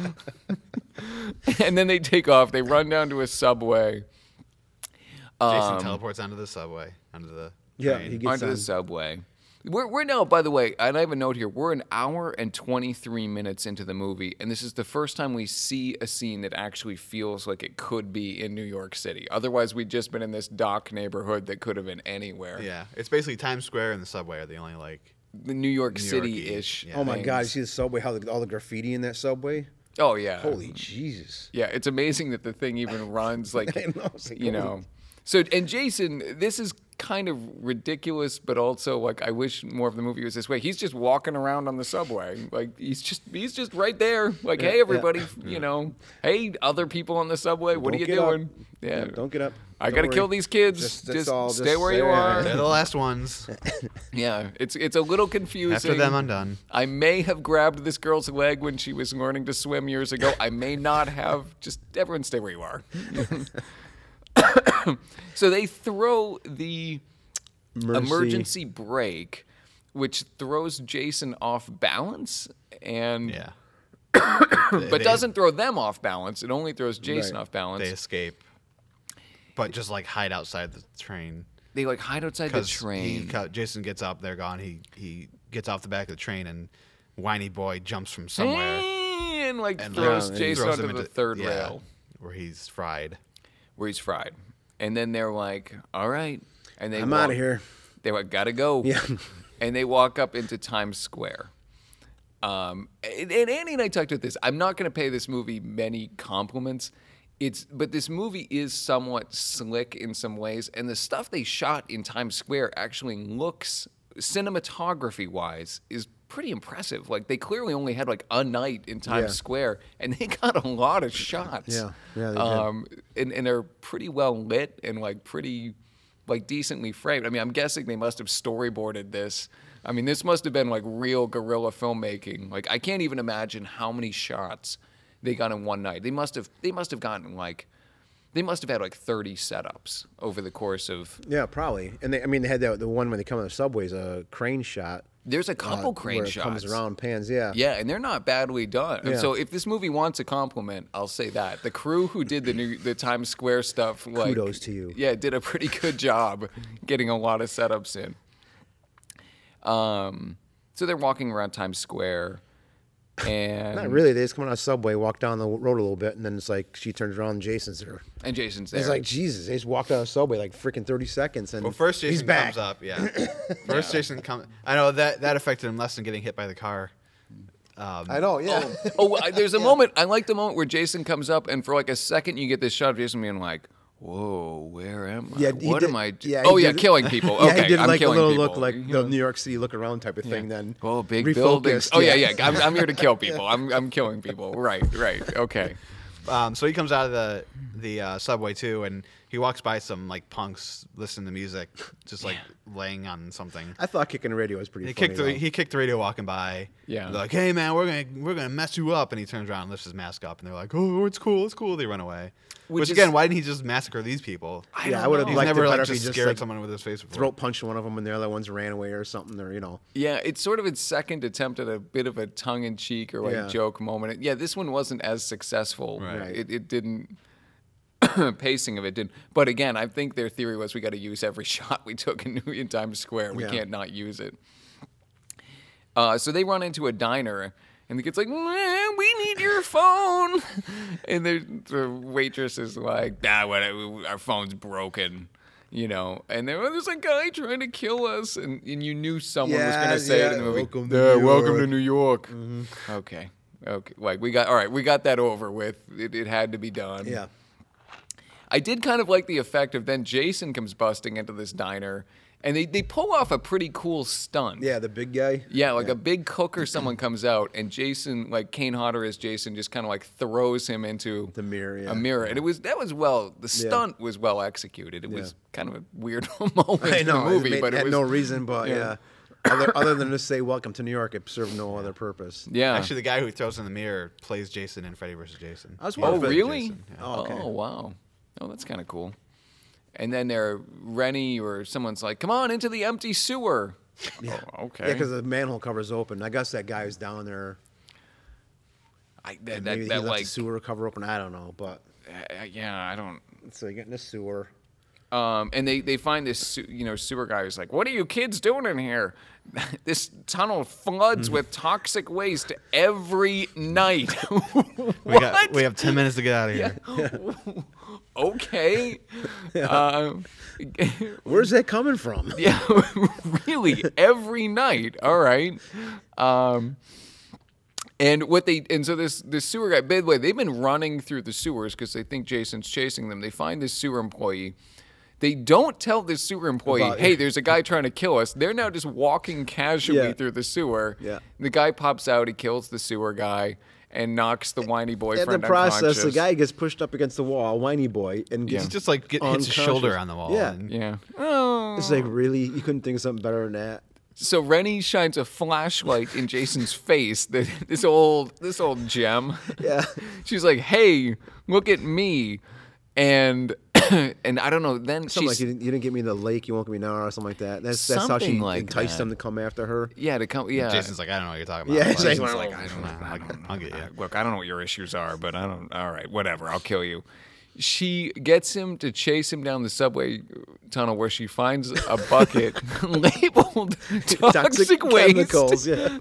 And then they take off. They run down to a subway. Jason teleports onto the subway, onto the Yeah, train. he gets Onto on. the subway. We're now, by the way, and I have a note here. We're an hour and 23 minutes into the movie, and this is the first time we see a scene that actually feels like it could be in New York City. Otherwise, we'd just been in this dock neighborhood that could have been anywhere. Yeah, it's basically Times Square and the subway are the only like. The New York New City-ish. York-y, Oh my things. God, you see the subway, how all the graffiti in that subway? Oh, yeah. Holy Jesus. Yeah, it's amazing that the thing even runs like, I know, it's like, you know. So, and Jason, this is kind of ridiculous, but also like I wish more of the movie was this way. He's just walking around on the subway, like he's just right there, like, "Hey, everybody, you know, hey, other people on the subway, what are you Don't get up. doing?" Yeah, Don't get up. I Don't gotta worry. kill these kids. That's Just all. stay where you stay are. They're the last ones. Yeah, it's a little confusing. After them, I'm done. I may have grabbed this girl's leg when she was learning to swim years ago. I may not have. Just everyone stay where you are. So they throw the emergency brake, which throws Jason off balance, and Yeah. but doesn't throw them off balance. It only throws Jason Right. off balance. They escape, but just like hide outside the train. They like hide outside the train. Jason gets up, they're gone. He gets off the back of the train, and whiny boy jumps from somewhere and like and throws and Jason throws onto him the into- third yeah, rail, where he's fried. where he's fried. And then they're like, "All right," and they I'm walk- out of here. They're like, "Gotta go." Yeah. And they walk up into Times Square. And Andy and I talked about this. I'm not going to pay this movie many compliments. But this movie is somewhat slick in some ways, and the stuff they shot in Times Square actually looks, cinematography-wise, is pretty impressive. Like they clearly only had like a night in Times Yeah. Square, and they got a lot of shots. Yeah, they did. And they're pretty well lit and like pretty like decently framed. I mean, I'm guessing they must have storyboarded this. I mean, this must have been like real guerrilla filmmaking. Like I can't even imagine how many shots they got in one night. They must have gotten like they must have had like 30 setups over the course of. Yeah, probably. And they had the one when they come on the subways, a crane shot. There's a couple crane where it shots. comes around, pans. Yeah. Yeah, and they're not badly done. And Yeah. so if this movie wants a compliment, I'll say that. The crew who did the Times Square stuff, like, Kudos to you. Yeah, did a pretty good job getting a lot of setups in. So they're walking around Times Square, And Not really. They just come on a subway, walk down the road a little bit, and then it's like she turns around and Jason's there. And Jason's there. It's like, Jesus, they just walked down a subway like freaking 30 seconds. And Well, first he's Jason back. comes up. Yeah. First Jason comes. I know that affected him less than getting hit by the car. I know, yeah. There's a moment. I like the moment where Jason comes up, and for like a second, you get this shot of Jason being like, "Whoa, where am I? Yeah, he what did- am I? yeah, Oh he yeah, did- killing people. Yeah, Okay, he did I'm like a killing little people. look like You the know? New York City look around type of thing. Then Oh, big refocused, buildings. Oh yeah. I'm here to kill people. Yeah. I'm killing people. Right. Okay. So he comes out of the subway too, and he walks by some like punks listening to music, just like laying on something. I thought kicking the radio was pretty He funny. kicked the radio walking by. Yeah. They're like, "Hey man, we're gonna mess you up," and he turns around and lifts his mask up, and they're like, "Oh, it's cool. They run away. Which is- again, why didn't he just massacre these people? I would have He's liked never it like better if he just just scared like someone with his face before. throat punched one of them and the other ones ran away or something. Or Yeah, it's sort of its second attempt at a bit of a tongue-in-cheek or like Yeah. joke moment. Yeah, this one wasn't as successful. Right. It didn't. Pacing of it didn't. But again, I think their theory was we got to use every shot we took in Times Square. We Yeah. can't not use it. So they run into a diner. And the kid's like, "We need your phone." And the waitress is like, whatever, our phone's broken. You know, and there's a guy trying to kill us, and you knew someone was going to say it in the movie. Welcome to New Welcome York." to New York. Okay, like we got that over with. It had to be done. yeah. I did kind of like the effect of then Jason comes busting into this diner, and they pull off a pretty cool stunt. Yeah, the big guy. Yeah, like a big cook or someone comes out, and Jason, like Kane Hodder as Jason, just kind of like throws him into The mirror, yeah. a mirror, and the stunt was well executed. It was kind of a weird moment in the movie, but it had was no reason, but yeah. Other than to say "Welcome to New York," it served no other purpose. yeah. Actually, the guy who throws in the mirror plays Jason in Freddy vs. Jason. I was Oh, wondering if it- really? Jason, yeah. Oh, okay. Oh, wow. Oh, that's kind of cool. And then Rennie or someone's like, "Come on into the empty sewer." Yeah. Oh, okay. Yeah, because the manhole cover's open. I guess that guy was down there. that Maybe he that left like the sewer cover open. I don't know, but yeah, I don't. so you get in the sewer. And they find this sewer guy who's like, "What are you kids doing in here? This tunnel floods with toxic waste every night." We have 10 minutes to get out of here. Okay. Where's that coming from? Yeah, really, every night. All right. And so this sewer guy, by the way, they've been running through the sewers because they think Jason's chasing them. They find this sewer employee. They don't tell this sewer employee, "Hey, there's a guy trying to kill us." They're now just walking casually Yeah. through the sewer. Yeah. The guy pops out, he kills the sewer guy, and knocks the whiny In boyfriend the process, unconscious. the guy gets pushed up against the wall, whiny boy, and He's gets just like hits his unconscious. shoulder on the wall. Yeah. and- Yeah. Oh. It's like, really? You couldn't think of something better than that? So Rennie shines a flashlight in Jason's face. This old gem. Yeah. She's like, "Hey, look at me," and and I don't know. Then Something like she's you didn't get me in the lake, you won't get me now, or something like that. That's how Something she like enticed that. him to come after her. yeah to come yeah. Jason's like, I don't know what you're talking about. Yeah, But it's like, Jason's well, like, I don't know. I'll get you. Look, I don't know what your issues are, but I don't. All right, whatever. I'll kill you. She gets him to chase him down the subway tunnel where she finds a bucket labeled toxic waste. chemicals. Yeah.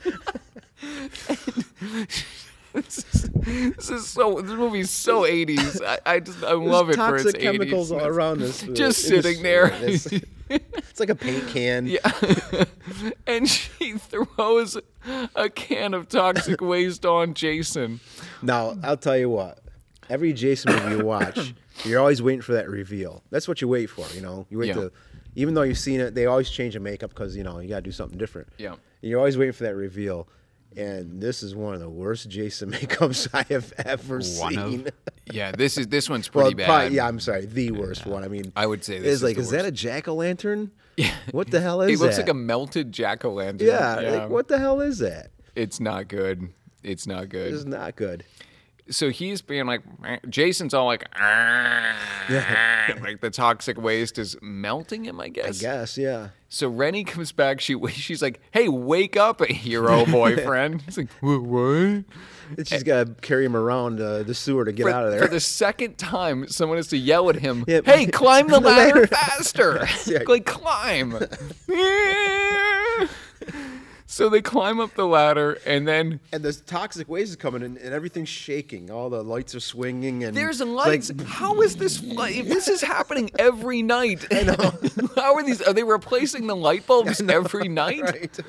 This movie's so 80s. I love it for its toxic chemicals 80s. all around this. Just sitting there. It's like a paint can. Yeah. And she throws a can of toxic waste on Jason. Now, I'll tell you what. Every Jason movie you watch, you're always waiting for that reveal. That's what you wait for, you know? You wait Yeah. to, even though you've seen it, they always change the makeup because, you got to do something different. Yeah. You're always waiting for that reveal. And this is one of the worst Jason makeups I have ever One of? seen. Yeah, this one's pretty bad. Probably, yeah, I'm sorry, the worst one. I mean, I would say this it's is like, the is that worst. a jack-o'-lantern? Yeah. What the hell is It looks that? like a melted jack-o'-lantern. yeah, like, what the hell is that? It's not good. It's not good. This is not good. So he's being like, Jason's all like, like the toxic waste is melting him, I I guess. guess, yeah. So Rennie comes back. She's like, "Hey, wake up, hero boyfriend." He's like, "What?" And she's got to carry him around the sewer to get out of there. For the second time, someone has to yell at him, Yep. "Hey, climb the ladder ladder. faster!" Yeah. Like, climb. So they climb up the ladder, and then And the toxic waste is coming in, and everything's shaking. All the lights are swinging, and there's it's lights. like- How is this? If this is happening every night, I know. How are these? Are they replacing the light bulbs every night? right.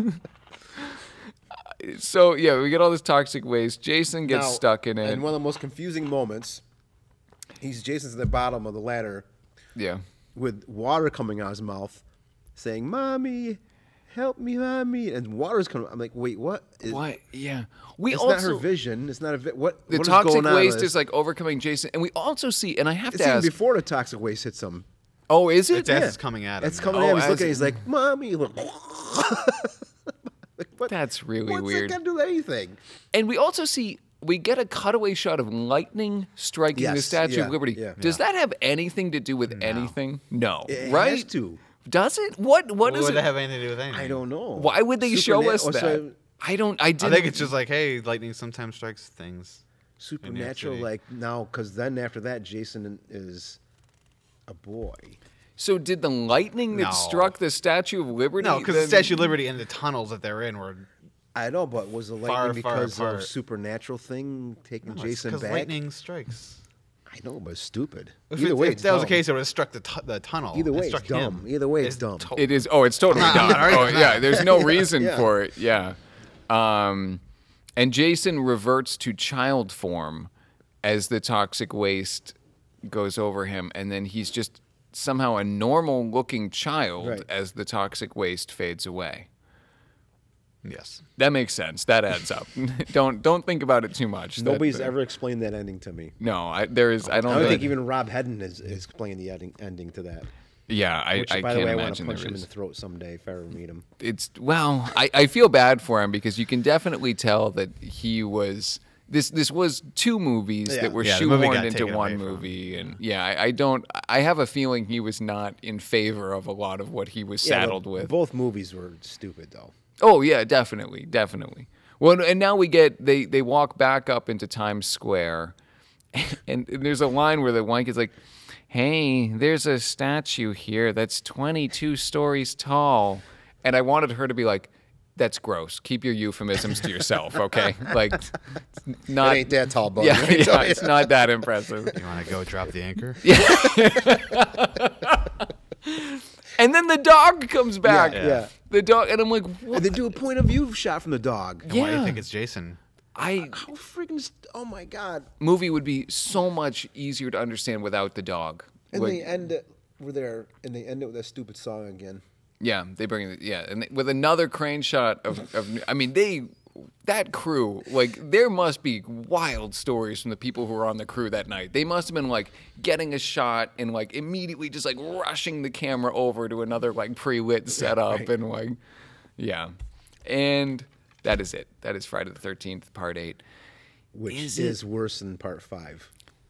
So yeah, we get all this toxic waste. Jason gets Now, stuck in it. And one of the most confusing moments, Jason's at the bottom of the ladder Yeah. with water coming out of his mouth, saying, "Mommy, help me, Mommy!" And water's coming. I'm like, wait, what? What? Yeah. We It's also not her vision. It's not a what. the what toxic is going on waste with is like overcoming Jason, and we also see, and I have It's to even ask. before the toxic waste hits him. Oh, is it? It's as it's coming at him. It's coming Oh, at him. He's as looking. it- He's like, "Mommy." Look. Like, what? That's really What's weird. that got to do with anything? And we also see we get a cutaway shot of lightning striking the Yes, Statue yeah, of Liberty. yeah. Does that have anything to do with anything? No, It right? has to. Does it? What What is would it? it have anything to do with anything? I don't know. Why would they show us Or that? so- I don't. I I didn't. think it's just like, hey, lightning sometimes strikes things. supernatural, City. like now, because then after that, Jason is a boy. So did the lightning that No. struck the Statue of Liberty? No, because the then- Statue of Liberty and the tunnels that they're in were I know, but was the Far, lightning far because apart. of supernatural thing taking Jason because back? lightning strikes. I know, but it's stupid. If Either it- way, if it's that was the dumb. case, it would have struck the tunnel. Either It way, it's struck dumb. him. Either way, it's dumb. It is. Oh, it's totally dumb. not arguing Oh, with yeah. that. There's no reason Yeah. for it. Yeah. And Jason reverts to child form as the toxic waste goes over him, and then he's just somehow a normal-looking child Right. as the toxic waste fades away. Yes. That makes sense. That adds up. Don't think about it too much. Nobody's That- ever explained that ending to me. No, I don't. I don't think think even Rob Hedden has explained the ending to that. Yeah, I Which, can't by the way, I want to imagine punch there him in the is. throat someday if I ever meet him. It's well, I feel bad for him because you can definitely tell that he was. This was two movies Yeah. that were Yeah, the movie got shoehorned into taken one away from movie, and yeah, I don't. I have a feeling he was not in favor of a lot of what he was Yeah, but saddled with. Both movies were stupid, though. Oh yeah, definitely. Well, and now we get they walk back up into Times Square, and there's a line where the one kid's like, "Hey, there's a statue here that's 22 stories tall," and I wanted her to be like, "That's gross. Keep your euphemisms to yourself, okay? Like, not It ain't that tall, bud. Yeah, Let me tell yeah, you. it's not that impressive." You want to go drop the anchor? And then the dog comes back. Yeah. The dog, and I'm like, And what? they do a point of view shot from the dog. And why do you Yeah. think it's Jason? I How freaking... Oh, my God. movie would be so much easier to understand without the dog. And Like, they end it... We're there, and they end it with that stupid song again. yeah, they bring it. Yeah, and with another crane shot of I mean, that crew, like, there must be wild stories from the people who were on the crew that night. They must have been like getting a shot and like immediately just like rushing the camera over to another like pre-lit setup Right. and like, yeah, and that is it. That is Friday the 13th, Part 8. Which Is is it- worse than part 5.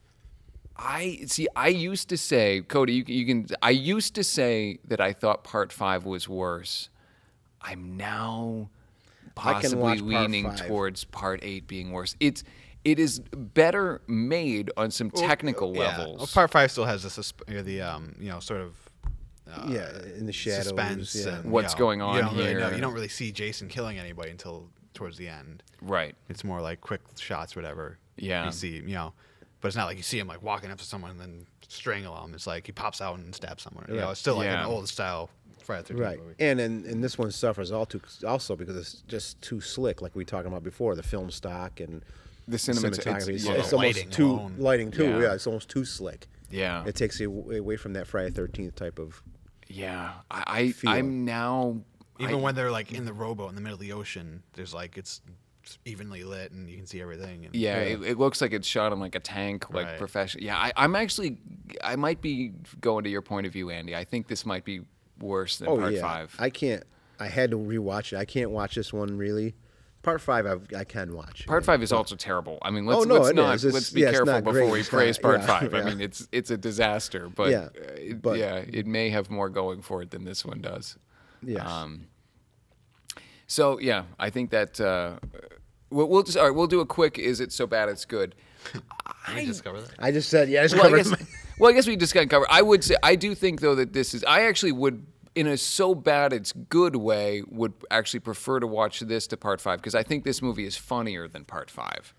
I used to say, Cody, you can. I used to say that I thought Part 5 was worse. I'm now I can watch possibly Part leaning 5. towards Part 8 being worse. It is better made on some technical Yeah. levels. Well, part 5 still has the sort of Yeah, in the shadows. suspense. Yeah. And, What's going on you don't really know. here. You don't really see Jason killing anybody until towards the end. Right. It's more like quick shots, whatever. Yeah. You see, but it's not like you see him like walking up to someone and then strangle him. It's like he pops out and stabs someone. You know, it's still like Yeah. an old style Friday the 13th Right. movie. And this one suffers also because it's just too slick, like we were talking about before, the film stock and The cinematography. It's, well, it's the almost lighting too alone. lighting too. Yeah. Yeah. It's almost too slick. Yeah. It takes you away from that Friday 13th type of. Yeah. Feel. I'm now. Even when they're like in the rowboat in the middle of the ocean, there's like it's evenly lit and you can see everything. And Yeah, it looks like it's shot on like a tank, like Right. professional. Yeah, I'm actually, I might be going to your point of view, Andy. I think this might be worse than Oh Part yeah. 5. I can't. I had to rewatch it. I can't watch this one really. Part 5 I can watch. Part 5 is also terrible. I mean, let's, Oh, no, let's it not is. It's- let's be yeah, it's careful not before great. we It's praise not- Part yeah, 5. I yeah. mean, it's a disaster, but Yeah, but- yeah, it may have more going for it than this one does. Yes. So yeah, I think that we'll just all right. We'll do a quick. Is it so bad it's good? Can we discover that? I just said yeah. I just Well, I covered guess, well, I guess we just got to cover. I would say I do think though that this is. I actually would in a so bad it's good way, would actually prefer to watch this to Part 5 because I think this movie is funnier than Part 5.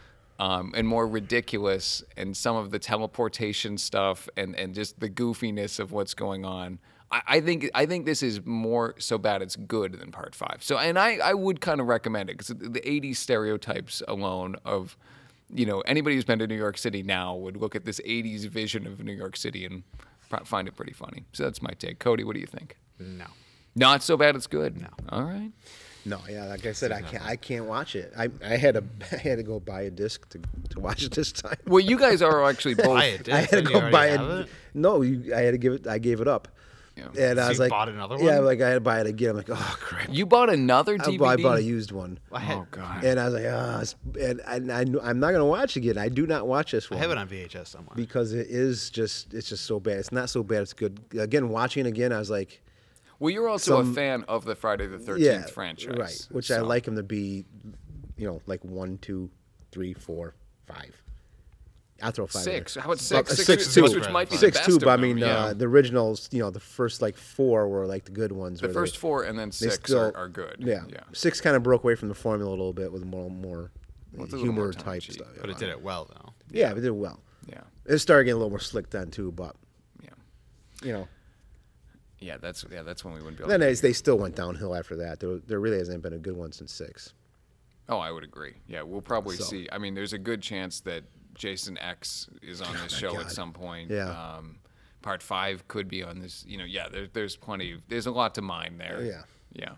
And more ridiculous, and some of the teleportation stuff and just the goofiness of what's going on. I think this is more so bad it's good than Part 5. So, and I would kind of recommend it because the 80s stereotypes alone of, anybody who's been to New York City now would look at this 80s vision of New York City and find it pretty funny. So that's my take. Cody, what do you think? No. Not so bad it's good? No. All right. No, yeah, like I said, I can't watch it. I had to go buy a disc to watch it this time. Well, you guys are actually both. Buy it. I had to go buy it. No, I had to give it. I gave it up. Yeah. And I was you like, bought another one? Yeah, like I had to buy it again. I'm like, oh crap. You bought another DVD? I bought a used one. Oh God. And I was like, I'm not gonna watch it again. I do not watch this one. I have it on VHS somewhere. Because it's just so bad. It's not so bad. It's good. Again, watching it again, I was like, well, you're also a fan of the Friday the 13th franchise, right? Which I like them to be, like 1, 2, 3, 4, 5. I'll throw 5. 6. How about 6? 6 too. too. Which might be 6 the best too. of But I them, mean, yeah. the originals, the first 4 were like the good ones. The first 4 and then 6 are good. Yeah. 6 kind of broke away from the formula a little bit with more humor type stuff. But it did it well, though. Yeah, it did well. Yeah. It started getting a little more slick then too, but yeah. Yeah, that's when we wouldn't be able then to. they still went downhill after that. There really hasn't been a good one since 6. Oh, I would agree. Yeah, we'll probably see. I mean, there's a good chance that Jason X is on this show at some point. Yeah. Part 5 could be on this. There's plenty. There's a lot to mine there. Yeah. Yeah.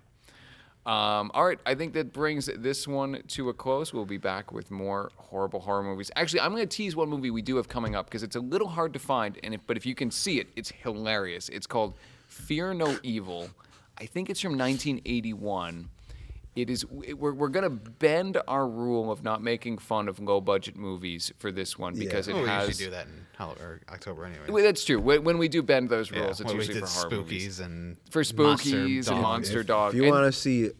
All right, I think that brings this one to a close. We'll be back with more horrible horror movies. Actually, I'm going to tease one movie we do have coming up because it's a little hard to find, but if you can see it, it's hilarious. It's called Fear No Evil. I think it's from 1981. It is. We're going to bend our rule of not making fun of low-budget movies for this one because it We has. usually do that in October anyway. Well, that's true. When we do bend those rules, it's we usually did for horror movies. Spookies and For Spookies and Monster Dog. If you And want to see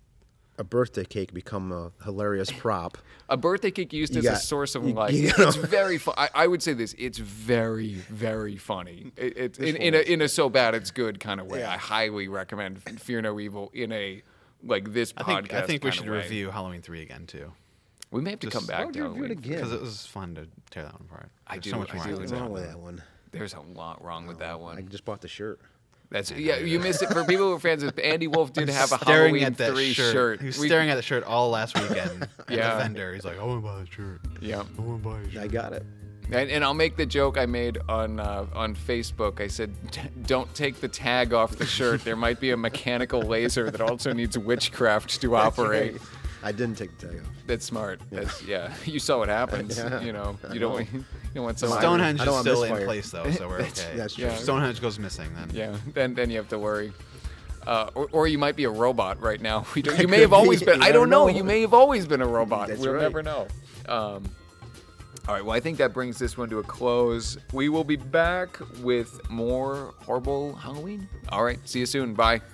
a birthday cake become a hilarious prop, a birthday cake used as a source of life. you It's very fun. I would say this. It's very, very funny. It's in a so bad it's good kind of way. Yeah. I highly recommend Fear No Evil in a this podcast. I think we should kind of way. review Halloween 3 again too, We may have to come back to review it Halloween. again? because it was fun to tear that one apart. I There's do- So much I more do after what's enjoy that. wrong with that one? There's a lot wrong with that I one. just bought the shirt. That's you missed it. For people who are fans of Andy Wolf did have a Staring Halloween at that 3 shirt. He was staring at the shirt all last weekend at Yeah. the vendor. He's like, I want to buy the shirt. Yeah. I want to buy a shirt. I got it. And I'll make the joke I made on Facebook. I said, "Don't take the tag off the shirt. There might be a mechanical laser that also needs witchcraft to operate." I didn't take the tag off. That's smart. You saw what happens. Yeah. You don't want some. Stonehenge I don't is want still in misfire. place though, so we're okay. That's true. Yeah. If Stonehenge goes missing, then Yeah. Then you have to worry. Or you might be a robot right now. You may could have always be. been. You I don't never know. know. You may have always been a robot. That's We'll right. never know. All right, well, I think that brings this one to a close. We will be back with more horrible Halloween. All right, see you soon. Bye.